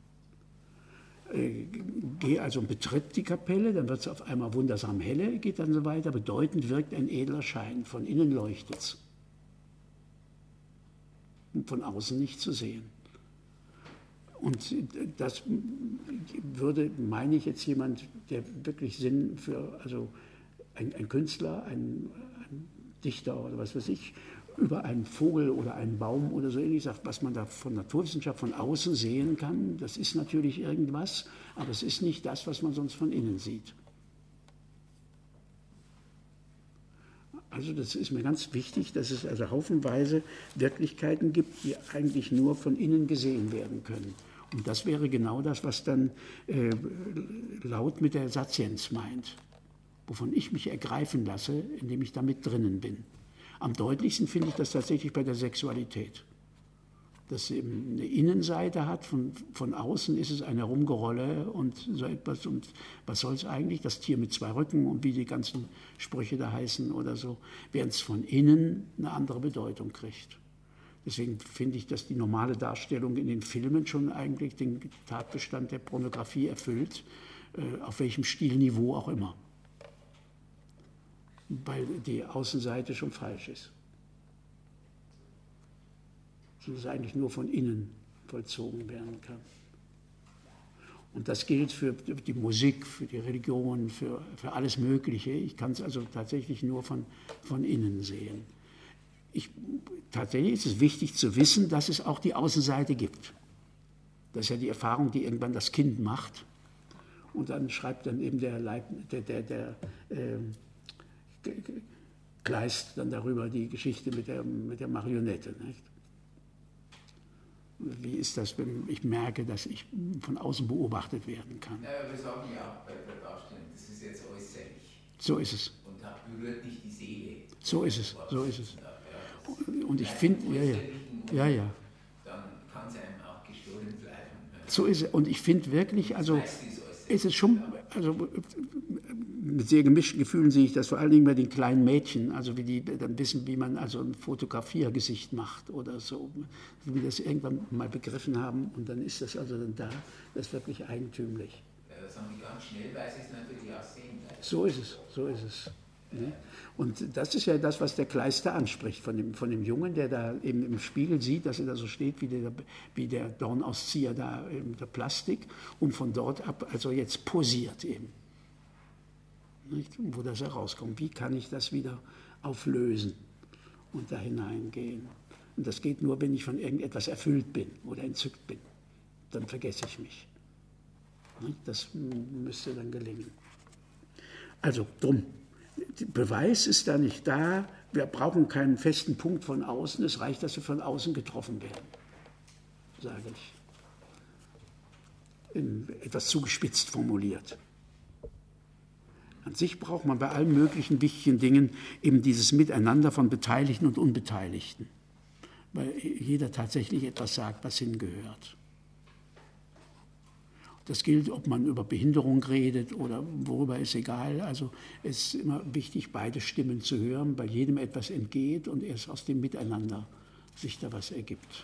Äh, geh also und betritt die Kapelle, dann wird es auf einmal wundersam helle, geht dann so weiter. Bedeutend wirkt ein edler Schein, von innen leuchtet es. Von außen nicht zu sehen. Und das würde, meine ich, jetzt jemand, der wirklich Sinn für, also ein, ein Künstler, ein, ein Dichter oder was weiß ich, über einen Vogel oder einen Baum oder so ähnlich sagt, was man da von Naturwissenschaft von außen sehen kann, das ist natürlich irgendwas, aber es ist nicht das, was man sonst von innen sieht. Also das ist mir ganz wichtig, dass es also haufenweise Wirklichkeiten gibt, die eigentlich nur von innen gesehen werden können. Und das wäre genau das, was dann äh, Laut mit der Satienz meint, wovon ich mich ergreifen lasse, indem ich damit drinnen bin. Am deutlichsten finde ich das tatsächlich bei der Sexualität. Dass sie eben eine Innenseite hat, von, von außen ist es ein Herumgerolle und so etwas. Und was soll es eigentlich? Das Tier mit zwei Rücken und wie die ganzen Sprüche da heißen oder so, während es von innen eine andere Bedeutung kriegt. Deswegen finde ich, dass die normale Darstellung in den Filmen schon eigentlich den Tatbestand der Pornografie erfüllt, äh, auf welchem Stilniveau auch immer. Weil die Außenseite schon falsch ist. Dass es eigentlich nur von innen vollzogen werden kann. Und das gilt für die Musik, für die Religion, für, für alles Mögliche. Ich kann es also tatsächlich nur von, von innen sehen. Ich, tatsächlich ist es wichtig zu wissen, dass es auch die Außenseite gibt. Das ist ja die Erfahrung, die irgendwann das Kind macht. Und dann schreibt dann eben der, Leib, der, der, der äh, Kleist dann darüber die Geschichte mit der, mit der Marionette. Nicht? Wie ist das, wenn ich merke, dass ich von außen beobachtet werden kann? Ja, wir sagen ja auch bei der Darstellung, das ist jetzt äußerlich. So ist es. Und da berührt nicht die Seele. So ist es, so ist es. Und ich finde, ja, ja, ja, ja. Dann kann es einem auch gestohlen bleiben. So ist es. Und ich finde wirklich, also es ist schon, also mit sehr gemischten Gefühlen sehe ich das vor allen Dingen bei den kleinen Mädchen, also wie die dann wissen, wie man also ein Fotografiergesicht macht oder so, wie wir das irgendwann mal begriffen haben und dann ist das also dann da, das ist wirklich eigentümlich. Ja, das haben die ganz schnell, weil sie es natürlich auch sehen. So ist es, so ist es. Ja. Und das ist ja das, was der Kleist da anspricht, von dem, von dem Jungen, der da eben im Spiegel sieht, dass er da so steht wie der, wie der Dornauszieher da in der Plastik und von dort ab, also jetzt posiert eben. Nicht? Wo das herauskommt. Wie kann ich das wieder auflösen und da hineingehen? Und das geht nur, wenn ich von irgendetwas erfüllt bin oder entzückt bin. Dann vergesse ich mich. Nicht? Das müsste dann gelingen. Also, drum. Beweis ist da nicht da. Wir brauchen keinen festen Punkt von außen. Es reicht, dass wir von außen getroffen werden, sage ich. In etwas zugespitzt formuliert. An sich braucht man bei allen möglichen wichtigen Dingen eben dieses Miteinander von Beteiligten und Unbeteiligten. Weil jeder tatsächlich etwas sagt, was hingehört. Das gilt, ob man über Behinderung redet oder worüber, ist egal. Also es ist immer wichtig, beide Stimmen zu hören, weil jedem etwas entgeht und erst aus dem Miteinander sich da was ergibt.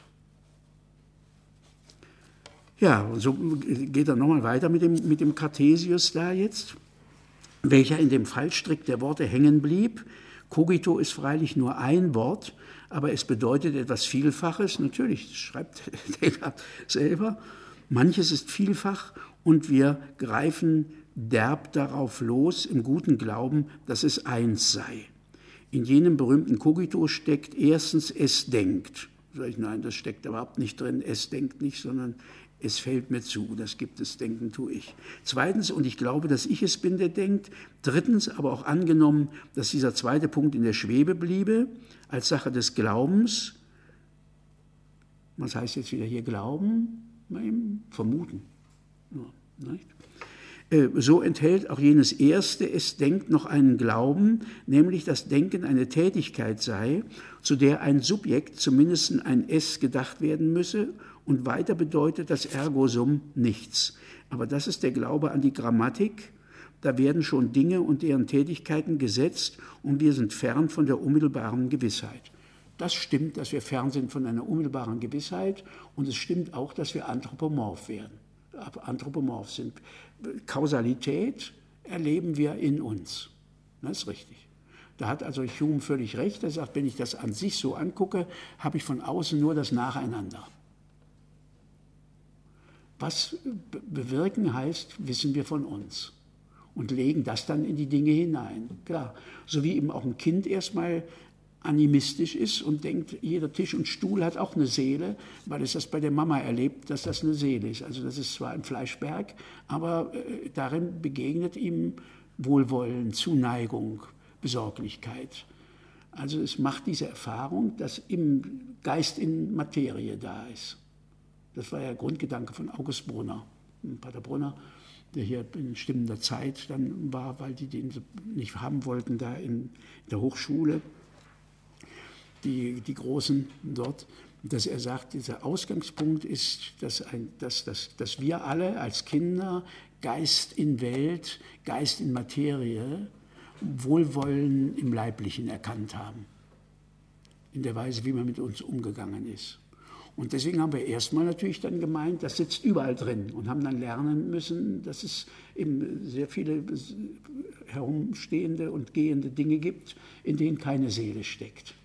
Ja, und so geht er nochmal weiter mit dem, mit dem Cartesius da jetzt, welcher in dem Fallstrick der Worte hängen blieb, Cogito ist freilich nur ein Wort, aber es bedeutet etwas Vielfaches. Natürlich, das schreibt Descartes selber. Manches ist vielfach und wir greifen derb darauf los, im guten Glauben, dass es eins sei. In jenem berühmten Cogito steckt erstens, es denkt. Sag ich, nein, das steckt überhaupt nicht drin, es denkt nicht, sondern es fällt mir zu, das gibt es, denken tue ich. Zweitens, und ich glaube, dass ich es bin, der denkt. Drittens, aber auch angenommen, dass dieser zweite Punkt in der Schwebe bliebe, als Sache des Glaubens. Was heißt jetzt wieder hier Glauben? Vermuten. Ja, nicht? So enthält auch jenes Erste, es denkt, noch einen Glauben, nämlich dass Denken eine Tätigkeit sei, zu der ein Subjekt, zumindest ein Es, gedacht werden müsse, und weiter bedeutet das Ergo Sum nichts. Aber das ist der Glaube an die Grammatik. Da werden schon Dinge und deren Tätigkeiten gesetzt und wir sind fern von der unmittelbaren Gewissheit. Das stimmt, dass wir fern sind von einer unmittelbaren Gewissheit, und es stimmt auch, dass wir anthropomorph werden. Anthropomorph sind. Kausalität erleben wir in uns. Das ist richtig. Da hat also Hume völlig recht. Er sagt, wenn ich das an sich so angucke, habe ich von außen nur das Nacheinander. Was bewirken heißt, wissen wir von uns und legen das dann in die Dinge hinein. Klar, so wie eben auch ein Kind erstmal animistisch ist und denkt, jeder Tisch und Stuhl hat auch eine Seele, weil es das bei der Mama erlebt, dass das eine Seele ist. Also das ist zwar ein Fleischberg, aber äh, darin begegnet ihm Wohlwollen, Zuneigung, Besorglichkeit. Also es macht diese Erfahrung, dass im Geist in Materie da ist. Das war ja der Grundgedanke von August Brunner, Pater Brunner, der hier in stimmender Zeit dann war, weil die den nicht haben wollten da in der Hochschule. Die, die Großen dort, dass er sagt, dieser Ausgangspunkt ist, dass, ein, dass, dass, dass wir alle als Kinder Geist in Welt, Geist in Materie, Wohlwollen im Leiblichen erkannt haben, in der Weise, wie man mit uns umgegangen ist. Und deswegen haben wir erstmal natürlich dann gemeint, das sitzt überall drin, und haben dann lernen müssen, dass es eben sehr viele herumstehende und gehende Dinge gibt, in denen keine Seele steckt.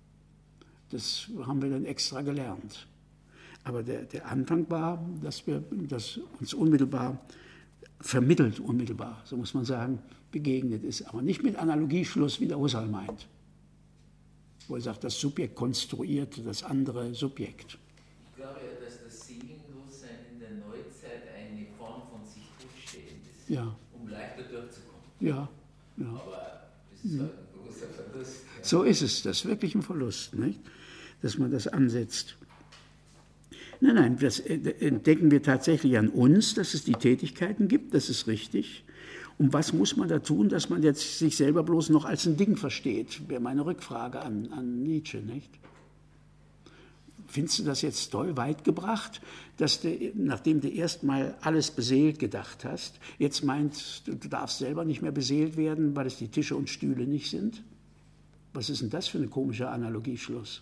Das haben wir dann extra gelernt. Aber der, der Anfang war, dass wir das uns unmittelbar vermittelt, unmittelbar, so muss man sagen, begegnet ist. Aber nicht mit Analogieschluss, wie der Husserl meint. Wo er sagt, das Subjekt konstruiert das andere Subjekt. Ich glaube ja, dass das Seelenlossein in der Neuzeit eine Form von sich durchstehen ist, ja. um leichter durchzukommen. Ja, ja. Aber das ist halt ein großer Verlust. Ja. So ist es, das ist wirklich ein Verlust, nicht? Dass man das ansetzt. Nein, nein, das entdecken wir tatsächlich an uns, dass es die Tätigkeiten gibt, das ist richtig. Und was muss man da tun, dass man jetzt sich selber bloß noch als ein Ding versteht? Wäre meine Rückfrage an, an Nietzsche, nicht? Findest du das jetzt toll weit gebracht, dass du, nachdem du erstmal alles beseelt gedacht hast, jetzt meinst, du darfst selber nicht mehr beseelt werden, weil es die Tische und Stühle nicht sind? Was ist denn das für ein komischer Analogieschluss?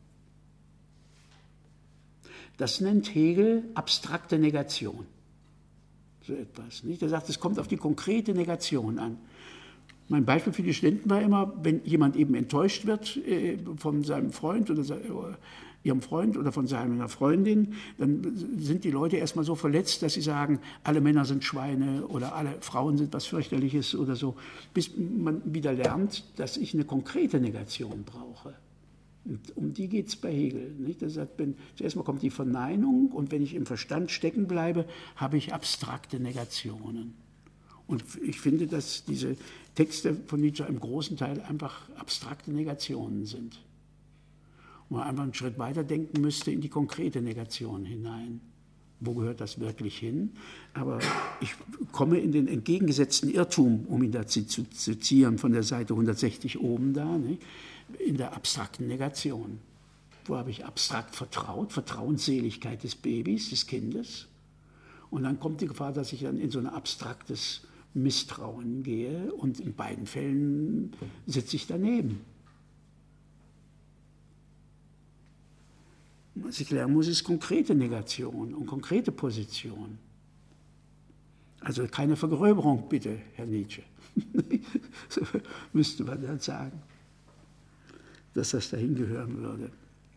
Das nennt Hegel abstrakte Negation. So etwas. Nicht? Er sagt, es kommt auf die konkrete Negation an. Mein Beispiel für die Studenten war immer, wenn jemand eben enttäuscht wird äh, von seinem Freund oder, oder ihrem Freund oder von seiner Freundin, dann sind die Leute erstmal so verletzt, dass sie sagen, alle Männer sind Schweine oder alle Frauen sind was Fürchterliches oder so, bis man wieder lernt, dass ich eine konkrete Negation brauche. Und um die geht es bei Hegel. Nicht? Er sagt, wenn, zuerst mal kommt die Verneinung, und wenn ich im Verstand stecken bleibe, habe ich abstrakte Negationen. Und ich finde, dass diese Texte von Nietzsche im großen Teil einfach abstrakte Negationen sind. Und man einfach einen Schritt weiter denken müsste in die konkrete Negation hinein. Wo gehört das wirklich hin? Aber ich komme in den entgegengesetzten Irrtum, um ihn da zu zitieren, von der Seite hundertsechzig oben da, nicht? In der abstrakten Negation. Wo habe ich abstrakt vertraut? Vertrauensseligkeit des Babys, des Kindes. Und dann kommt die Gefahr, dass ich dann in so ein abstraktes Misstrauen gehe, und in beiden Fällen sitze ich daneben. Was ich lernen muss, ist konkrete Negation und konkrete Position. Also keine Vergröberung, bitte, Herr Nietzsche. So müsste man dann sagen. dass das dahin gehören würde.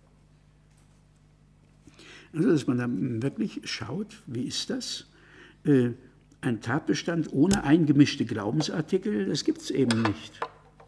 Also, dass man dann wirklich schaut, wie ist das? Äh, ein Tatbestand ohne eingemischte Glaubensartikel, das gibt es eben nicht.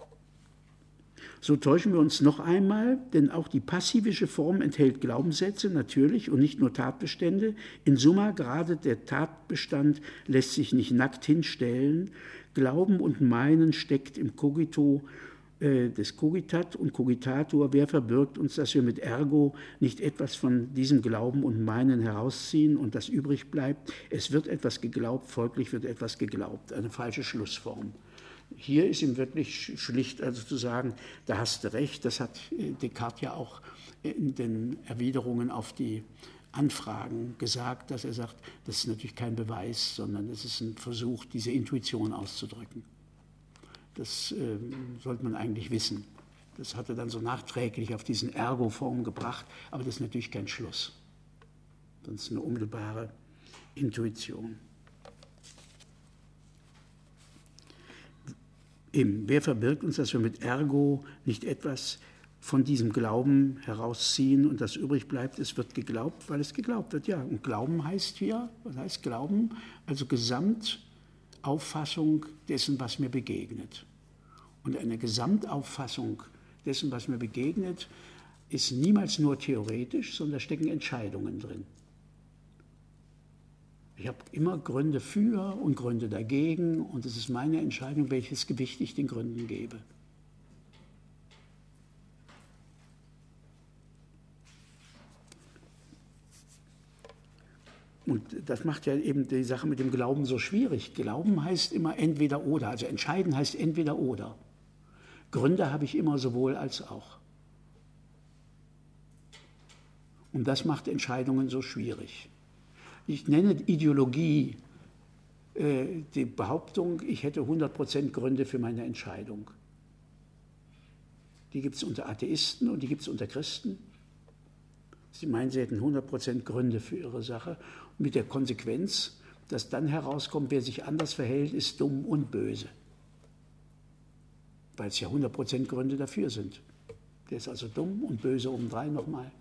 So täuschen wir uns noch einmal, denn auch die passivische Form enthält Glaubenssätze, natürlich, und nicht nur Tatbestände. In Summa, gerade der Tatbestand lässt sich nicht nackt hinstellen. Glauben und Meinen steckt im Cogito äh, des Cogitat und Cogitator. Wer verbirgt uns, dass wir mit Ergo nicht etwas von diesem Glauben und Meinen herausziehen und das übrig bleibt? Es wird etwas geglaubt, folglich wird etwas geglaubt. Eine falsche Schlussform. Hier ist ihm wirklich schlicht also zu sagen, da hast du recht, das hat Descartes ja auch in den Erwiderungen auf die Anfragen gesagt, dass er sagt, das ist natürlich kein Beweis, sondern es ist ein Versuch, diese Intuition auszudrücken. Das äh, sollte man eigentlich wissen. Das hat er dann so nachträglich auf diesen Ergo-Form gebracht, aber das ist natürlich kein Schluss. Das ist eine unmittelbare Intuition. Eben, wer verbirgt uns, dass wir mit Ergo nicht etwas von diesem Glauben herausziehen und das übrig bleibt? Es wird geglaubt, weil es geglaubt wird. Ja, und Glauben heißt hier, was heißt Glauben? Also Gesamtauffassung dessen, was mir begegnet. Und eine Gesamtauffassung dessen, was mir begegnet, ist niemals nur theoretisch, sondern da stecken Entscheidungen drin. Ich habe immer Gründe für und Gründe dagegen und es ist meine Entscheidung, welches Gewicht ich den Gründen gebe. Und das macht ja eben die Sache mit dem Glauben so schwierig. Glauben heißt immer entweder oder, also entscheiden heißt entweder oder. Gründe habe ich immer sowohl als auch. Und das macht Entscheidungen so schwierig. Ich nenne Ideologie äh, die Behauptung, ich hätte hundert Prozent Gründe für meine Entscheidung. Die gibt es unter Atheisten und die gibt es unter Christen. Sie meinen, sie hätten hundert Prozent Gründe für ihre Sache. Mit der Konsequenz, dass dann herauskommt, wer sich anders verhält, ist dumm und böse. Weil es ja hundert Prozent Gründe dafür sind. Der ist also dumm und böse obendrein nochmal.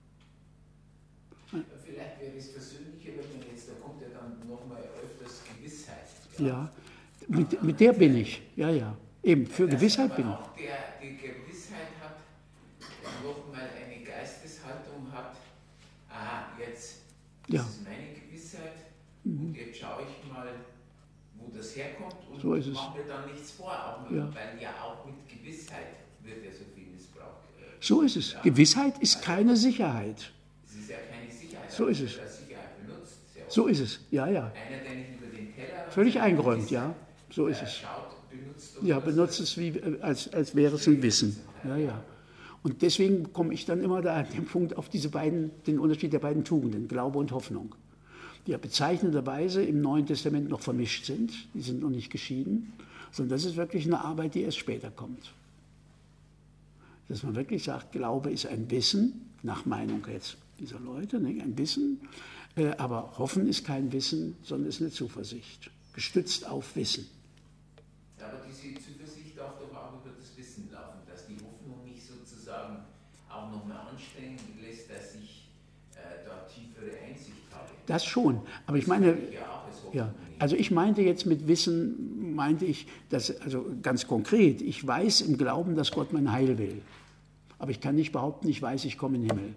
Vielleicht wäre es versöhnlicher, wenn man jetzt, da kommt ja dann nochmal öfters Gewissheit. Ja, ja mit, mit der bin ich. Ja, ja. Eben, für dass Gewissheit bin ich. Auch der die Gewissheit hat, nochmal eine Geisteshaltung hat, ah, jetzt, das ja. ist meine Gewissheit mhm. und jetzt schaue ich mal, wo das herkommt und so ist es. mache mir dann nichts vor, auch ja. weil ja auch mit Gewissheit wird ja so viel missbraucht. So ist es. Ja. Gewissheit ist keine Sicherheit. Es ist ja keine Sicherheit. So ist es. Sicherheit benutzt, so ist es, ja, ja. Einer, der nicht über den Teller völlig eingeräumt, ja. So ist es. Schaut, benutzt ja, benutzt es, wie, als, als wäre es ein Wissen. Ja, ja. Und deswegen komme ich dann immer da an dem Punkt auf diese beiden, den Unterschied der beiden Tugenden, Glaube und Hoffnung, die ja bezeichnenderweise im Neuen Testament noch vermischt sind, die sind noch nicht geschieden, sondern das ist wirklich eine Arbeit, die erst später kommt. Dass man wirklich sagt, Glaube ist ein Wissen, nach Meinung jetzt dieser Leute, ne, ein Wissen, äh, aber Hoffen ist kein Wissen, sondern ist eine Zuversicht, gestützt auf Wissen. Aber diese Zuversicht darf doch auch über das Wissen laufen, dass die Hoffnung nicht sozusagen auch nochmal anstrengen lässt, dass ich äh, da tiefere Einsicht habe. Das schon, aber ich meine, ja, ja, also ich meinte jetzt mit Wissen, meinte ich, dass, also ganz konkret, ich weiß im Glauben, dass Gott mein Heil will, aber ich kann nicht behaupten, ich weiß, ich komme in den Himmel.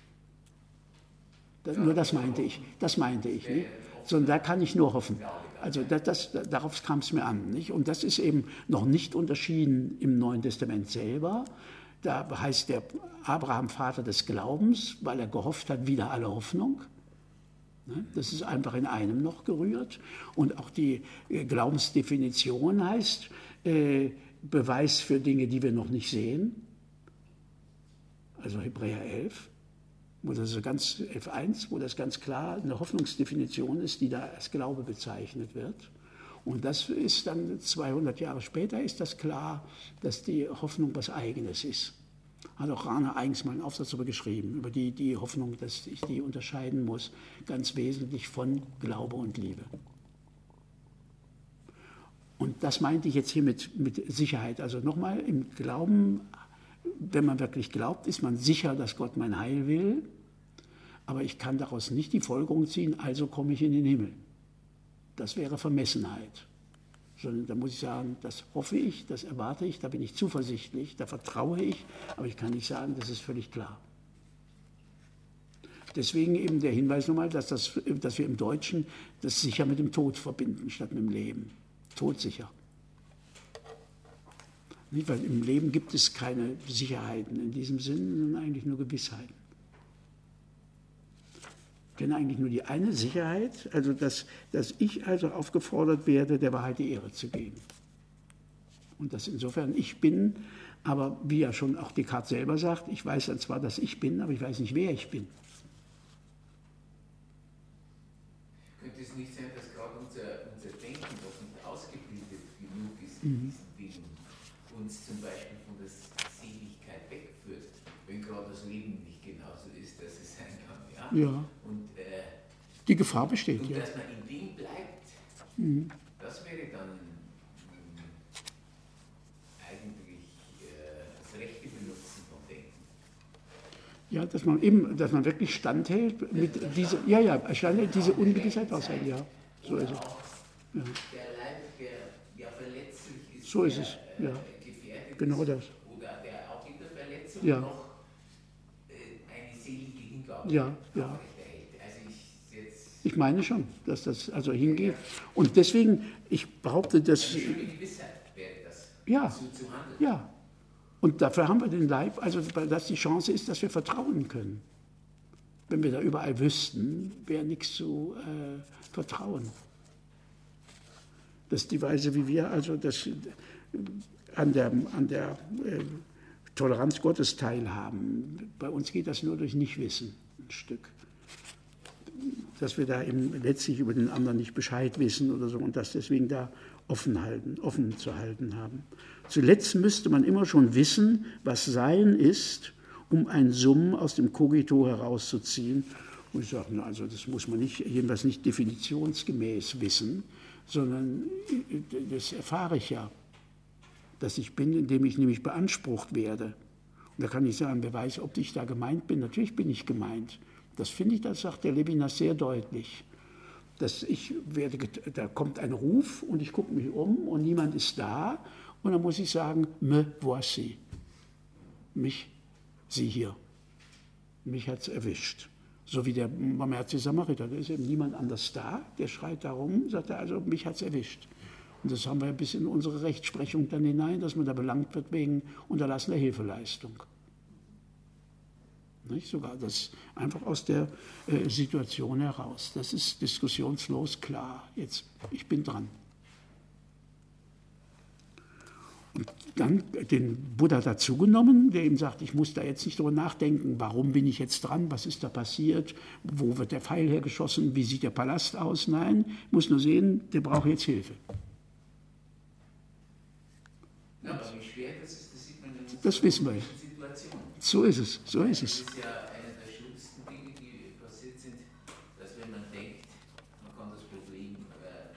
Das, nur das meinte ich, das meinte ich, nicht? Sondern da kann ich nur hoffen. Also das, das, darauf kam es mir an. Nicht? Und das ist eben noch nicht unterschieden im Neuen Testament selber. Da heißt der Abraham Vater des Glaubens, weil er gehofft hat, wieder alle Hoffnung. Das ist einfach in einem noch gerührt. Und auch die Glaubensdefinition heißt äh, Beweis für Dinge, die wir noch nicht sehen. Also Hebräer elf. Wo das so ganz, elf eins, wo das ganz klar eine Hoffnungsdefinition ist, die da als Glaube bezeichnet wird. Und das ist dann zweihundert Jahre später ist das klar, dass die Hoffnung was Eigenes ist. Hat auch Rana eigens mal einen Aufsatz darüber geschrieben, über die, die Hoffnung, dass ich die unterscheiden muss, ganz wesentlich von Glaube und Liebe. Und das meinte ich jetzt hier mit, mit Sicherheit. Also nochmal, im Glauben wenn man wirklich glaubt, ist man sicher, dass Gott mein Heil will, aber ich kann daraus nicht die Folgerung ziehen, also komme ich in den Himmel. Das wäre Vermessenheit. Sondern da muss ich sagen, das hoffe ich, das erwarte ich, da bin ich zuversichtlich, da vertraue ich, aber ich kann nicht sagen, das ist völlig klar. Deswegen eben der Hinweis nochmal, dass, das, dass wir im Deutschen das sicher mit dem Tod verbinden, statt mit dem Leben. Todsicher. Nicht, weil im Leben gibt es keine Sicherheiten in diesem Sinn, sondern eigentlich nur Gewissheiten. Ich kenne eigentlich nur die eine Sicherheit, also dass, dass ich also aufgefordert werde, der Wahrheit die Ehre zu geben. Und dass insofern ich bin, aber wie ja schon auch Descartes selber sagt, ich weiß dann zwar, dass ich bin, aber ich weiß nicht, wer ich bin. Könnte es nicht sein, dass gerade unser, unser Denken doch nicht ausgebildet genug ist Mhm. in diesen Dingen, uns zum Beispiel von der Seligkeit wegführt, wenn gerade das Leben nicht genauso ist, dass es sein kann. Ja? Ja. Und, äh, Die Gefahr besteht, und ja. dass man in dem bleibt, Mhm. das wäre dann ähm, eigentlich äh, das rechte Benutzen von Denken. Ja, dass man eben, dass man wirklich standhält mit dieser, ja, ja, standhält, diese Ungewissheit aushalten, ja. So ist es. Auch Ja. der Leib, der ja verletzlich ist, So ist der, es, ja. äh, gefährdet Genau ist, das. oder der auch in der Verletzung Ja. noch äh, eine selige Hingabe Ja, ja. aufrechterhält. Also ich jetzt Ich meine schon, dass das also hingeht. Und deswegen, ich behaupte, dass, eine schöne Gewissheit wäre das, ja, so zu handeln. ja. Und dafür haben wir den Leib, also dass die Chance ist, dass wir vertrauen können. Wenn wir da überall wüssten, wäre nichts zu äh, vertrauen. Das ist die Weise, wie wir also das, äh, an der, an der äh, Toleranz Gottes teilhaben. Bei uns geht das nur durch Nichtwissen ein Stück. Dass wir da eben letztlich über den anderen nicht Bescheid wissen oder so und das deswegen da offen halten, offen zu halten haben. Zuletzt müsste man immer schon wissen, was Sein ist, um ein Summen aus dem Kogito herauszuziehen. Und ich sage, na, also das muss man nicht, jedenfalls nicht definitionsgemäß wissen, sondern das erfahre ich ja, dass ich bin, indem ich nämlich beansprucht werde. Und da kann ich sagen, wer weiß, ob ich da gemeint bin. Natürlich bin ich gemeint. Das finde ich, das sagt der Levinas sehr deutlich. Dass ich werde, da kommt ein Ruf und ich gucke mich um und niemand ist da. Und dann muss ich sagen, me voici. Mich, sie hier. Mich hat es erwischt. So wie der barmherzige Samariter, da ist eben niemand anders da, der schreit darum, sagt er, also mich hat es erwischt. Und das haben wir bis in unsere Rechtsprechung dann hinein, dass man da belangt wird wegen unterlassener Hilfeleistung. Nicht? Sogar das einfach aus der äh, Situation heraus. Das ist diskussionslos klar. Jetzt, ich bin dran. Und dann den Buddha dazugenommen, der ihm sagt, ich muss da jetzt nicht drüber nachdenken, warum bin ich jetzt dran, was ist da passiert, wo wird der Pfeil hergeschossen, wie sieht der Palast aus. Nein, ich muss nur sehen, der braucht jetzt Hilfe. Ja, aber wie schwer das ist, das sieht man in unserer Das wissen wir. Situation. So ist es, so ist es. Das ist ja eine der schlimmsten Dinge, die passiert sind, dass wenn man denkt, man kann das Problem äh,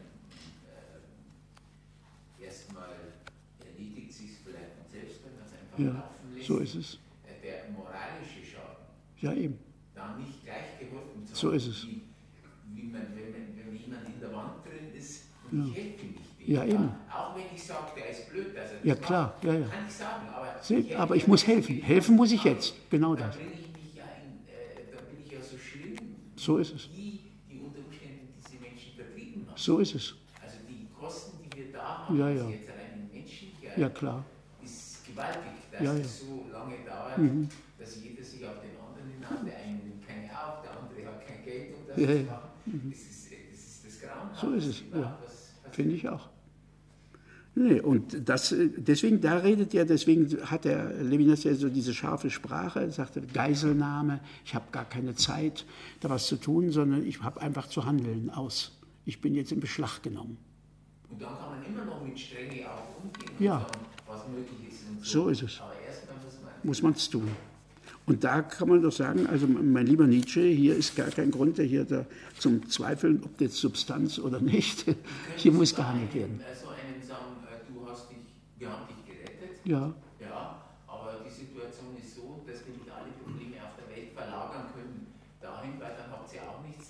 äh, erstmal erledigt sich vielleicht man selbst, wenn man es einfach Ja, laufen lässt, so ist es. äh, der moralische Schaden, Ja, eben. da nicht gleich geholfen zu So haben, ist es. wie, wie man, wenn, man, wenn jemand in der Wand drin ist und Ja. ich helfe nicht. Ja, eben. Auch wenn ich sage, der ist blöd, dass er das Ja, macht, klar, ja, ja. kann ich sagen, aber Seht, ich, aber ich muss helfen. Helfen muss ich jetzt. Genau da das. bringe ich mich ja in, äh, da bin ich ja so schlimm, So ist es. wie die unter Umständen diese Menschen vertrieben haben. So ist es. Also die Kosten, die wir da haben, Ja, das ja. jetzt rein menschlich, Ja, klar. ist gewaltig, dass Ja, ja. es so lange dauert, Mhm. dass jeder sich auf den anderen hinhaut, der eine nimmt keine auf, der andere hat kein Geld, um das Ja, zu ja. machen. Das ist das, ist das Grauenhafte. So ist es, überhaupt, ja. was passiert. Finde ich auch. Nee, und das, deswegen, da redet er, deswegen hat der Levinas ja so diese scharfe Sprache, er sagte Geiselnahme, ich habe gar keine Zeit, da was zu tun, sondern ich habe einfach zu handeln aus. Ich bin jetzt in Beschlag genommen. Und dann kann man immer noch mit Strenge auch umgehen Ja. und sagen, was möglich ist und so. So ist es. Aber erstmal muss man... Muss man es tun. Und da kann man doch sagen, also mein lieber Nietzsche, hier ist gar kein Grund hier da zum Zweifeln, ob jetzt Substanz oder nicht. Hier muss gehandelt werden. So einem sagen, äh, du hast dich, wir haben dich gerettet. Ja, Ja, aber die Situation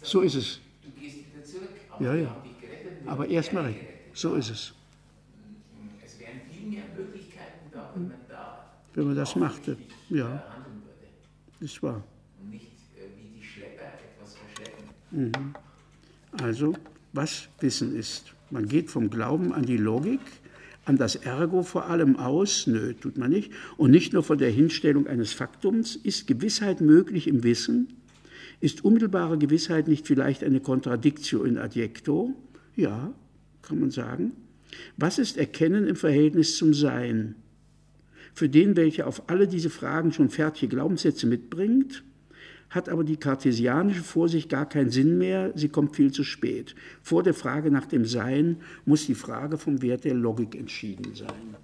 So ist es. Du gehst wieder zurück, aber Ja, wir ja. haben dich gerettet. wir Aber haben erstmal dich recht. gerettet. So ist es. Es wären viel mehr Möglichkeiten da, wenn man da Wenn man das machte. aufrichtig, Ja. äh, handeln würde. Das war. Und nicht äh, wie die Schlepper etwas verschleppen. Also, was Wissen ist. Man geht vom Glauben an die Logik, an das Ergo vor allem aus, nö, tut man nicht, und nicht nur von der Hinstellung eines Faktums. Ist Gewissheit möglich im Wissen? Ist unmittelbare Gewissheit nicht vielleicht eine Contradictio in adjecto? Ja, kann man sagen. Was ist Erkennen im Verhältnis zum Sein? Für den, welcher auf alle diese Fragen schon fertige Glaubenssätze mitbringt, hat aber die kartesianische Vorsicht gar keinen Sinn mehr, sie kommt viel zu spät. Vor der Frage nach dem Sein muss die Frage vom Wert der Logik entschieden sein.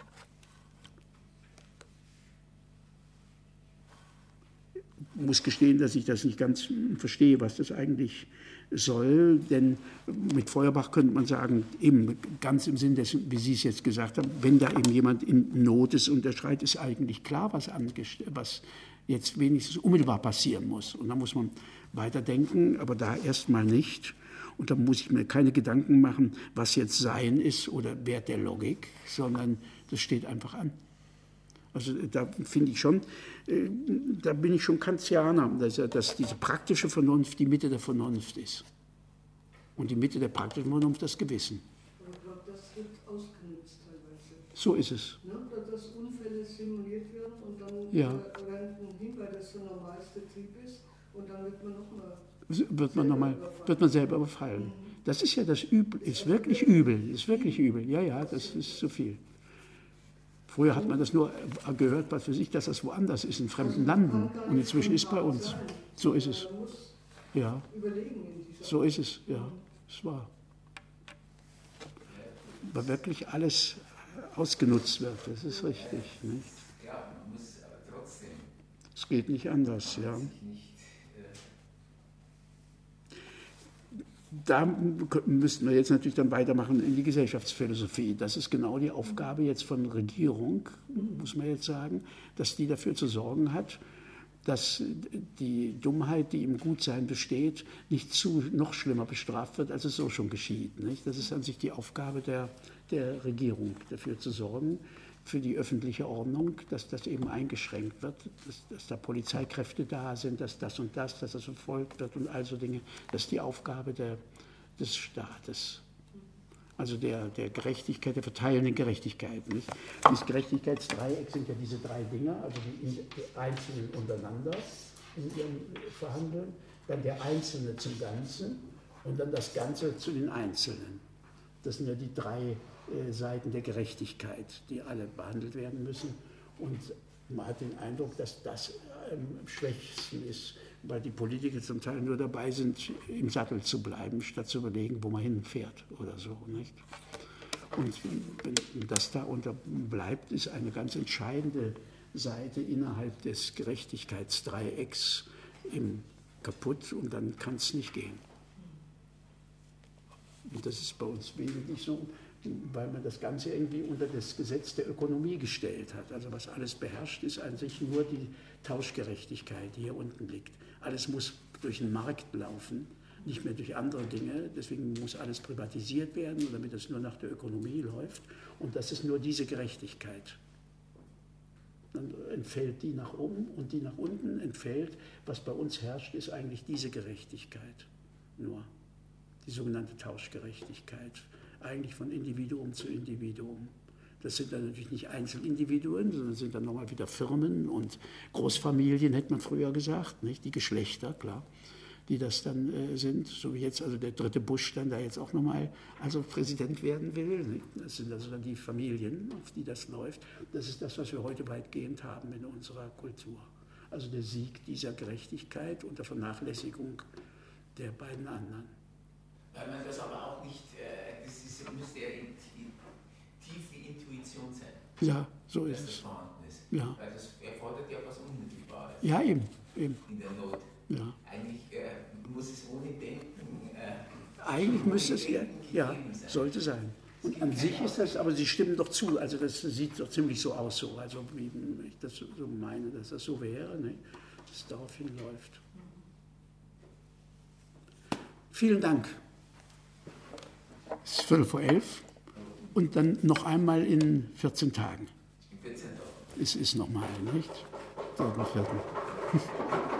Ich muss gestehen, dass ich das nicht ganz verstehe, was das eigentlich soll, denn mit Feuerbach könnte man sagen, eben ganz im Sinn dessen, wie Sie es jetzt gesagt haben, wenn da eben jemand in Not ist und der schreit, ist eigentlich klar, was, was jetzt wenigstens unmittelbar passieren muss. Und da muss man weiterdenken, aber da erstmal nicht. Und da muss ich mir keine Gedanken machen, was jetzt Sein ist oder Wert der Logik, sondern das steht einfach an. Also da finde ich schon, äh, da bin ich schon Kantianer, dass, dass diese praktische Vernunft die Mitte der Vernunft ist. Und die Mitte der praktischen Vernunft das Gewissen. Aber ich glaube, das wird ausgenutzt teilweise. So ist es. Ne? Dass Unfälle simuliert werden und dann Ja. rennt hin, weil das der normalste Trieb ist und dann wird man nochmal Wird man, noch mal, wird man selber überfallen. Das ist ja das Übel, ist wirklich übel, ist wirklich übel. Ja, ja, das ist zu viel. Früher hat man das nur gehört, was für sich, dass das woanders ist, in fremden Landen. Und inzwischen ist es bei uns. So ist es. Ja, so ist es. Ja, es war. Aber wirklich alles ausgenutzt wird, das ist richtig. Nicht? Ja, man muss aber trotzdem. Es geht nicht anders, ja. Nicht, Da müssten wir jetzt natürlich dann weitermachen in die Gesellschaftsphilosophie. Das ist genau die Aufgabe jetzt von Regierung, muss man jetzt sagen, dass die dafür zu sorgen hat, dass die Dummheit, die im Gutsein besteht, nicht zu noch schlimmer bestraft wird, als es so schon geschieht. Nicht? Das ist an sich die Aufgabe der, der Regierung, dafür zu sorgen, für die öffentliche Ordnung, dass das eben eingeschränkt wird, dass, dass da Polizeikräfte da sind, dass das und das, dass das verfolgt wird und all so Dinge. Das ist die Aufgabe der, des Staates. Also der, der Gerechtigkeit, der verteilenden Gerechtigkeit. Nicht? Dieses Gerechtigkeitsdreieck sind ja diese drei Dinge, also die, die Einzelnen untereinander in ihrem Verhandeln, dann der Einzelne zum Ganzen und dann das Ganze zu den Einzelnen. Das sind ja die drei äh, Seiten der Gerechtigkeit, die alle behandelt werden müssen. Und man hat den Eindruck, dass das am schwächsten ist, weil die Politiker zum Teil nur dabei sind, im Sattel zu bleiben, statt zu überlegen, wo man hinfährt oder so. Nicht? Und wenn das da unterbleibt, ist eine ganz entscheidende Seite innerhalb des Gerechtigkeitsdreiecks im kaputt und dann kann es nicht gehen. Und das ist bei uns wesentlich so, weil man das Ganze irgendwie unter das Gesetz der Ökonomie gestellt hat. Also was alles beherrscht, ist an sich nur die Tauschgerechtigkeit, die hier unten liegt. Alles muss durch den Markt laufen, nicht mehr durch andere Dinge. Deswegen muss alles privatisiert werden, damit es nur nach der Ökonomie läuft. Und das ist nur diese Gerechtigkeit. Dann entfällt die nach oben und die nach unten entfällt. Was bei uns herrscht, ist eigentlich diese Gerechtigkeit nur. Die sogenannte Tauschgerechtigkeit, eigentlich von Individuum zu Individuum. Das sind dann natürlich nicht Einzelindividuen, sondern sind dann nochmal wieder Firmen und Großfamilien, hätte man früher gesagt, nicht? Die Geschlechter, klar, die das dann äh, sind, so wie jetzt also der dritte Bush dann da jetzt auch nochmal also Präsident werden will. Nicht? Das sind also dann die Familien, auf die das läuft. Das ist das, was wir heute weitgehend haben in unserer Kultur. Also der Sieg dieser Gerechtigkeit unter Vernachlässigung der beiden anderen. Weil man das aber auch nicht, äh, das ist, müsste ja in, in, tief wie Intuition sein. Ja, so ist dass es. Das vorhanden ist. Ja. Weil das erfordert ja was Unmittelbares. Ja, eben. eben. In der Not. Ja. Eigentlich äh, muss es ohne Denken. Äh, Eigentlich müsste es ja, ja, sein. sollte sein. Und an sich ist das, aber Sie stimmen doch zu, also das sieht doch ziemlich so aus, so, also wie ich das so meine, dass das so wäre, ne? Dass es darauf hinläuft. Vielen Dank. Es ist Viertel vor elf und dann noch einmal in vierzehn Tagen. In vierzehn Tagen. Es ist nochmal, nicht? Der vierten.